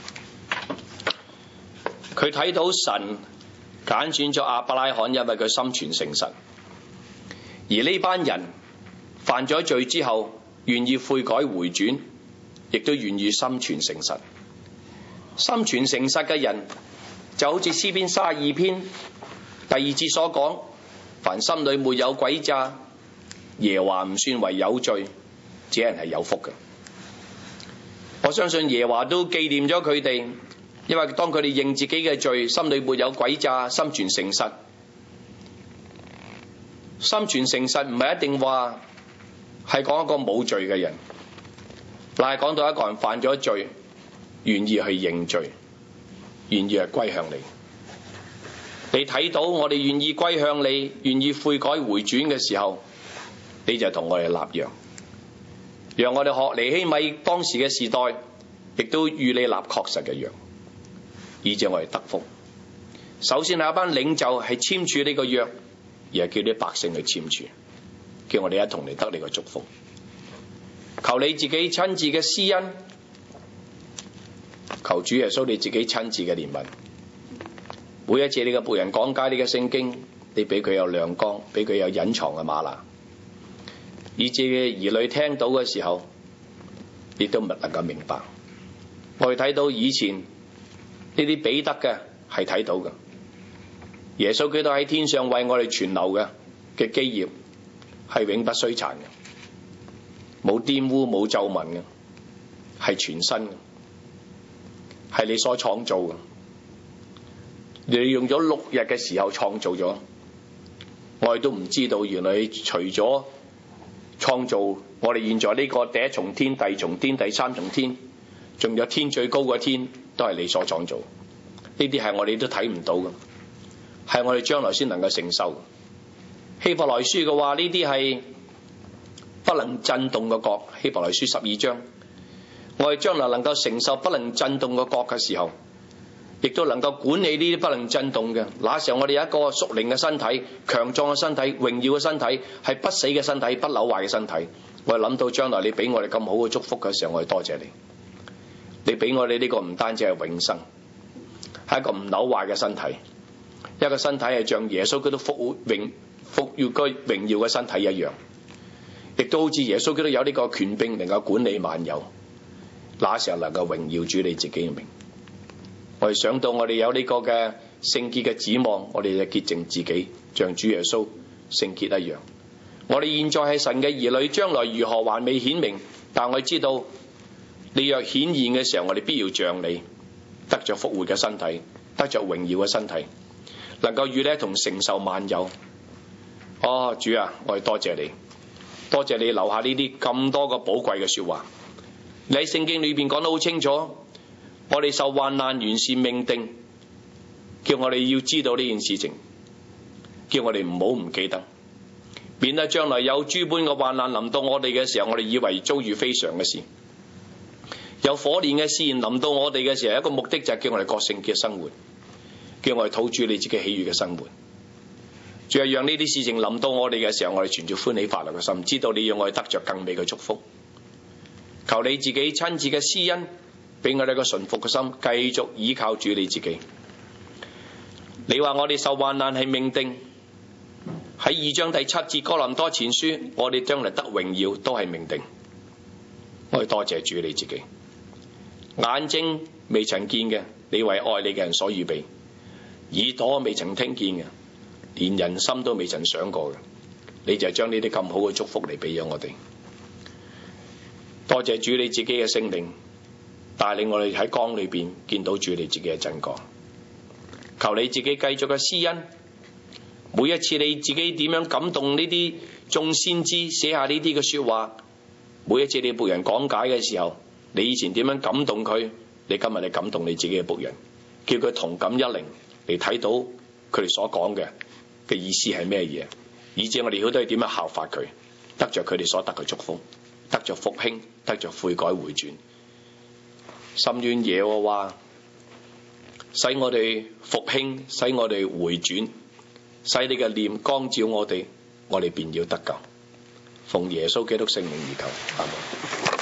佢睇到神揀選咗亞伯拉罕，因為佢心存誠實，而呢班人犯咗罪之後願意悔改回轉，亦都願意心存誠實。心存誠實嘅人就好似詩篇三十二篇第二節所講，凡心裏沒有詭詐，耶和華唔算為有罪，這人係有福嘅。我相信耶和華都紀念咗佢哋，因為當佢哋認自己嘅罪，心裏沒有詭詐，心存誠實。心存誠實唔係一定話係講一個冇罪嘅人，但係講到一個人犯咗罪，願意去認罪，願意去歸向你。你睇到我哋願意歸向你，願意悔改回轉嘅時候，你就同我哋立約，讓我哋學尼希米當時嘅時代，亦都與你立確實嘅約，以致我哋得福。首先係一班領袖係簽署呢個約，而係叫啲百姓去簽署，叫我哋一同嚟得你個祝福。求你自己親自嘅施恩，求主耶穌你自己親自嘅憐憫。每一次你嘅僕人講解你嘅聖經，你俾佢有亮光，俾佢有隱藏嘅嗎哪，以致兒女聽到嘅時候，亦都唔能夠明白。我哋睇到以前呢啲彼得嘅係睇到嘅，耶穌基督喺天上為我哋存留嘅嘅基業係永不衰殘嘅，冇玷污冇皺紋嘅，係全新嘅，係你所創造嘅。你用咗六日嘅時候創造咗，我哋都唔知道，原來除咗創造我哋現在呢個第一重天、第二重天、第三重天，仲有天最高嘅天，都係你所創造。呢啲係我哋都睇唔到嘅，係我哋將來先能夠承受。希伯來書嘅話，呢啲係不能震動嘅國。希伯來書十二章，我哋將來能夠承受不能震動嘅國嘅時候，亦都能夠管理呢啲不能震動嘅。那時候我哋有一個屬靈嘅身體，強壯嘅身體，榮耀嘅身體，係不死嘅身體，不朽壞嘅身體。我哋諗到將來你俾我哋咁好嘅祝福嘅時候，我哋多謝你。你俾我哋呢個唔單止係永生，係一個唔朽壞嘅身體，一個身體係像耶穌基督復活榮復耀個榮耀嘅身體一樣，亦都好似耶穌基督有呢個權柄，能夠管理萬有。那時候能夠榮耀主你自己嘅名。我哋想到我哋有呢個嘅聖潔嘅指望，我哋就潔淨自己，像主耶穌聖潔一樣。我哋現在係神嘅兒女，將來如何還未顯明，但我哋知道你若顯現嘅時候，我哋必要像你，得着復活嘅身體，得着榮耀嘅身體，能夠與你一同承受萬有。哦，主啊，我哋多謝你，多謝你留下呢啲咁多個寶貴嘅說話。你喺聖經裏邊講得好清楚，我哋受患難原是命定，叫我哋要知道呢件事情，叫我哋唔好唔記得，免得將來有諸般嘅患難臨到我哋嘅時候，我哋以為遭遇非常嘅事。有火煉嘅試驗臨到我哋嘅時候，一個目的就係叫我哋過聖潔嘅生活，叫我哋討主你自己喜悅嘅生活。仲係讓呢啲事情臨到我哋嘅時候，我哋存住歡喜快樂嘅心，知道你要我哋得着更美嘅祝福。求你自己親自嘅施恩，俾我哋個順服嘅心，繼續依靠主你自己。你話我哋受患難係命定，喺二章第七節哥林多前書，我哋將來得榮耀都係命定。我哋多謝主你自己，眼睛未曾見嘅，你為愛你嘅人所預備；耳朵未曾聽見嘅，連人心都未曾想過嘅，你就將呢啲咁好嘅祝福嚟俾咗我哋。多謝主你自己嘅聖靈帶領我哋喺光裏邊見到主你自己嘅真光。 求你自己繼續嘅施恩。每一次你自己點樣感動呢啲眾先知寫下呢啲嘅說話，每一次你僕人講解嘅時候，你以前點樣感動佢，你今日你感動你自己嘅僕人，叫佢同感一靈，嚟睇到佢哋所講嘅嘅意思係咩嘢，以至我哋好多係點樣效法佢，得着佢哋所得嘅祝福，得着復興，得着悔改回轉。深願耶和華使我哋復興，使我哋回轉，使你嘅臉光照我哋，我哋便要得救。奉耶穌基督聖名而求，阿門。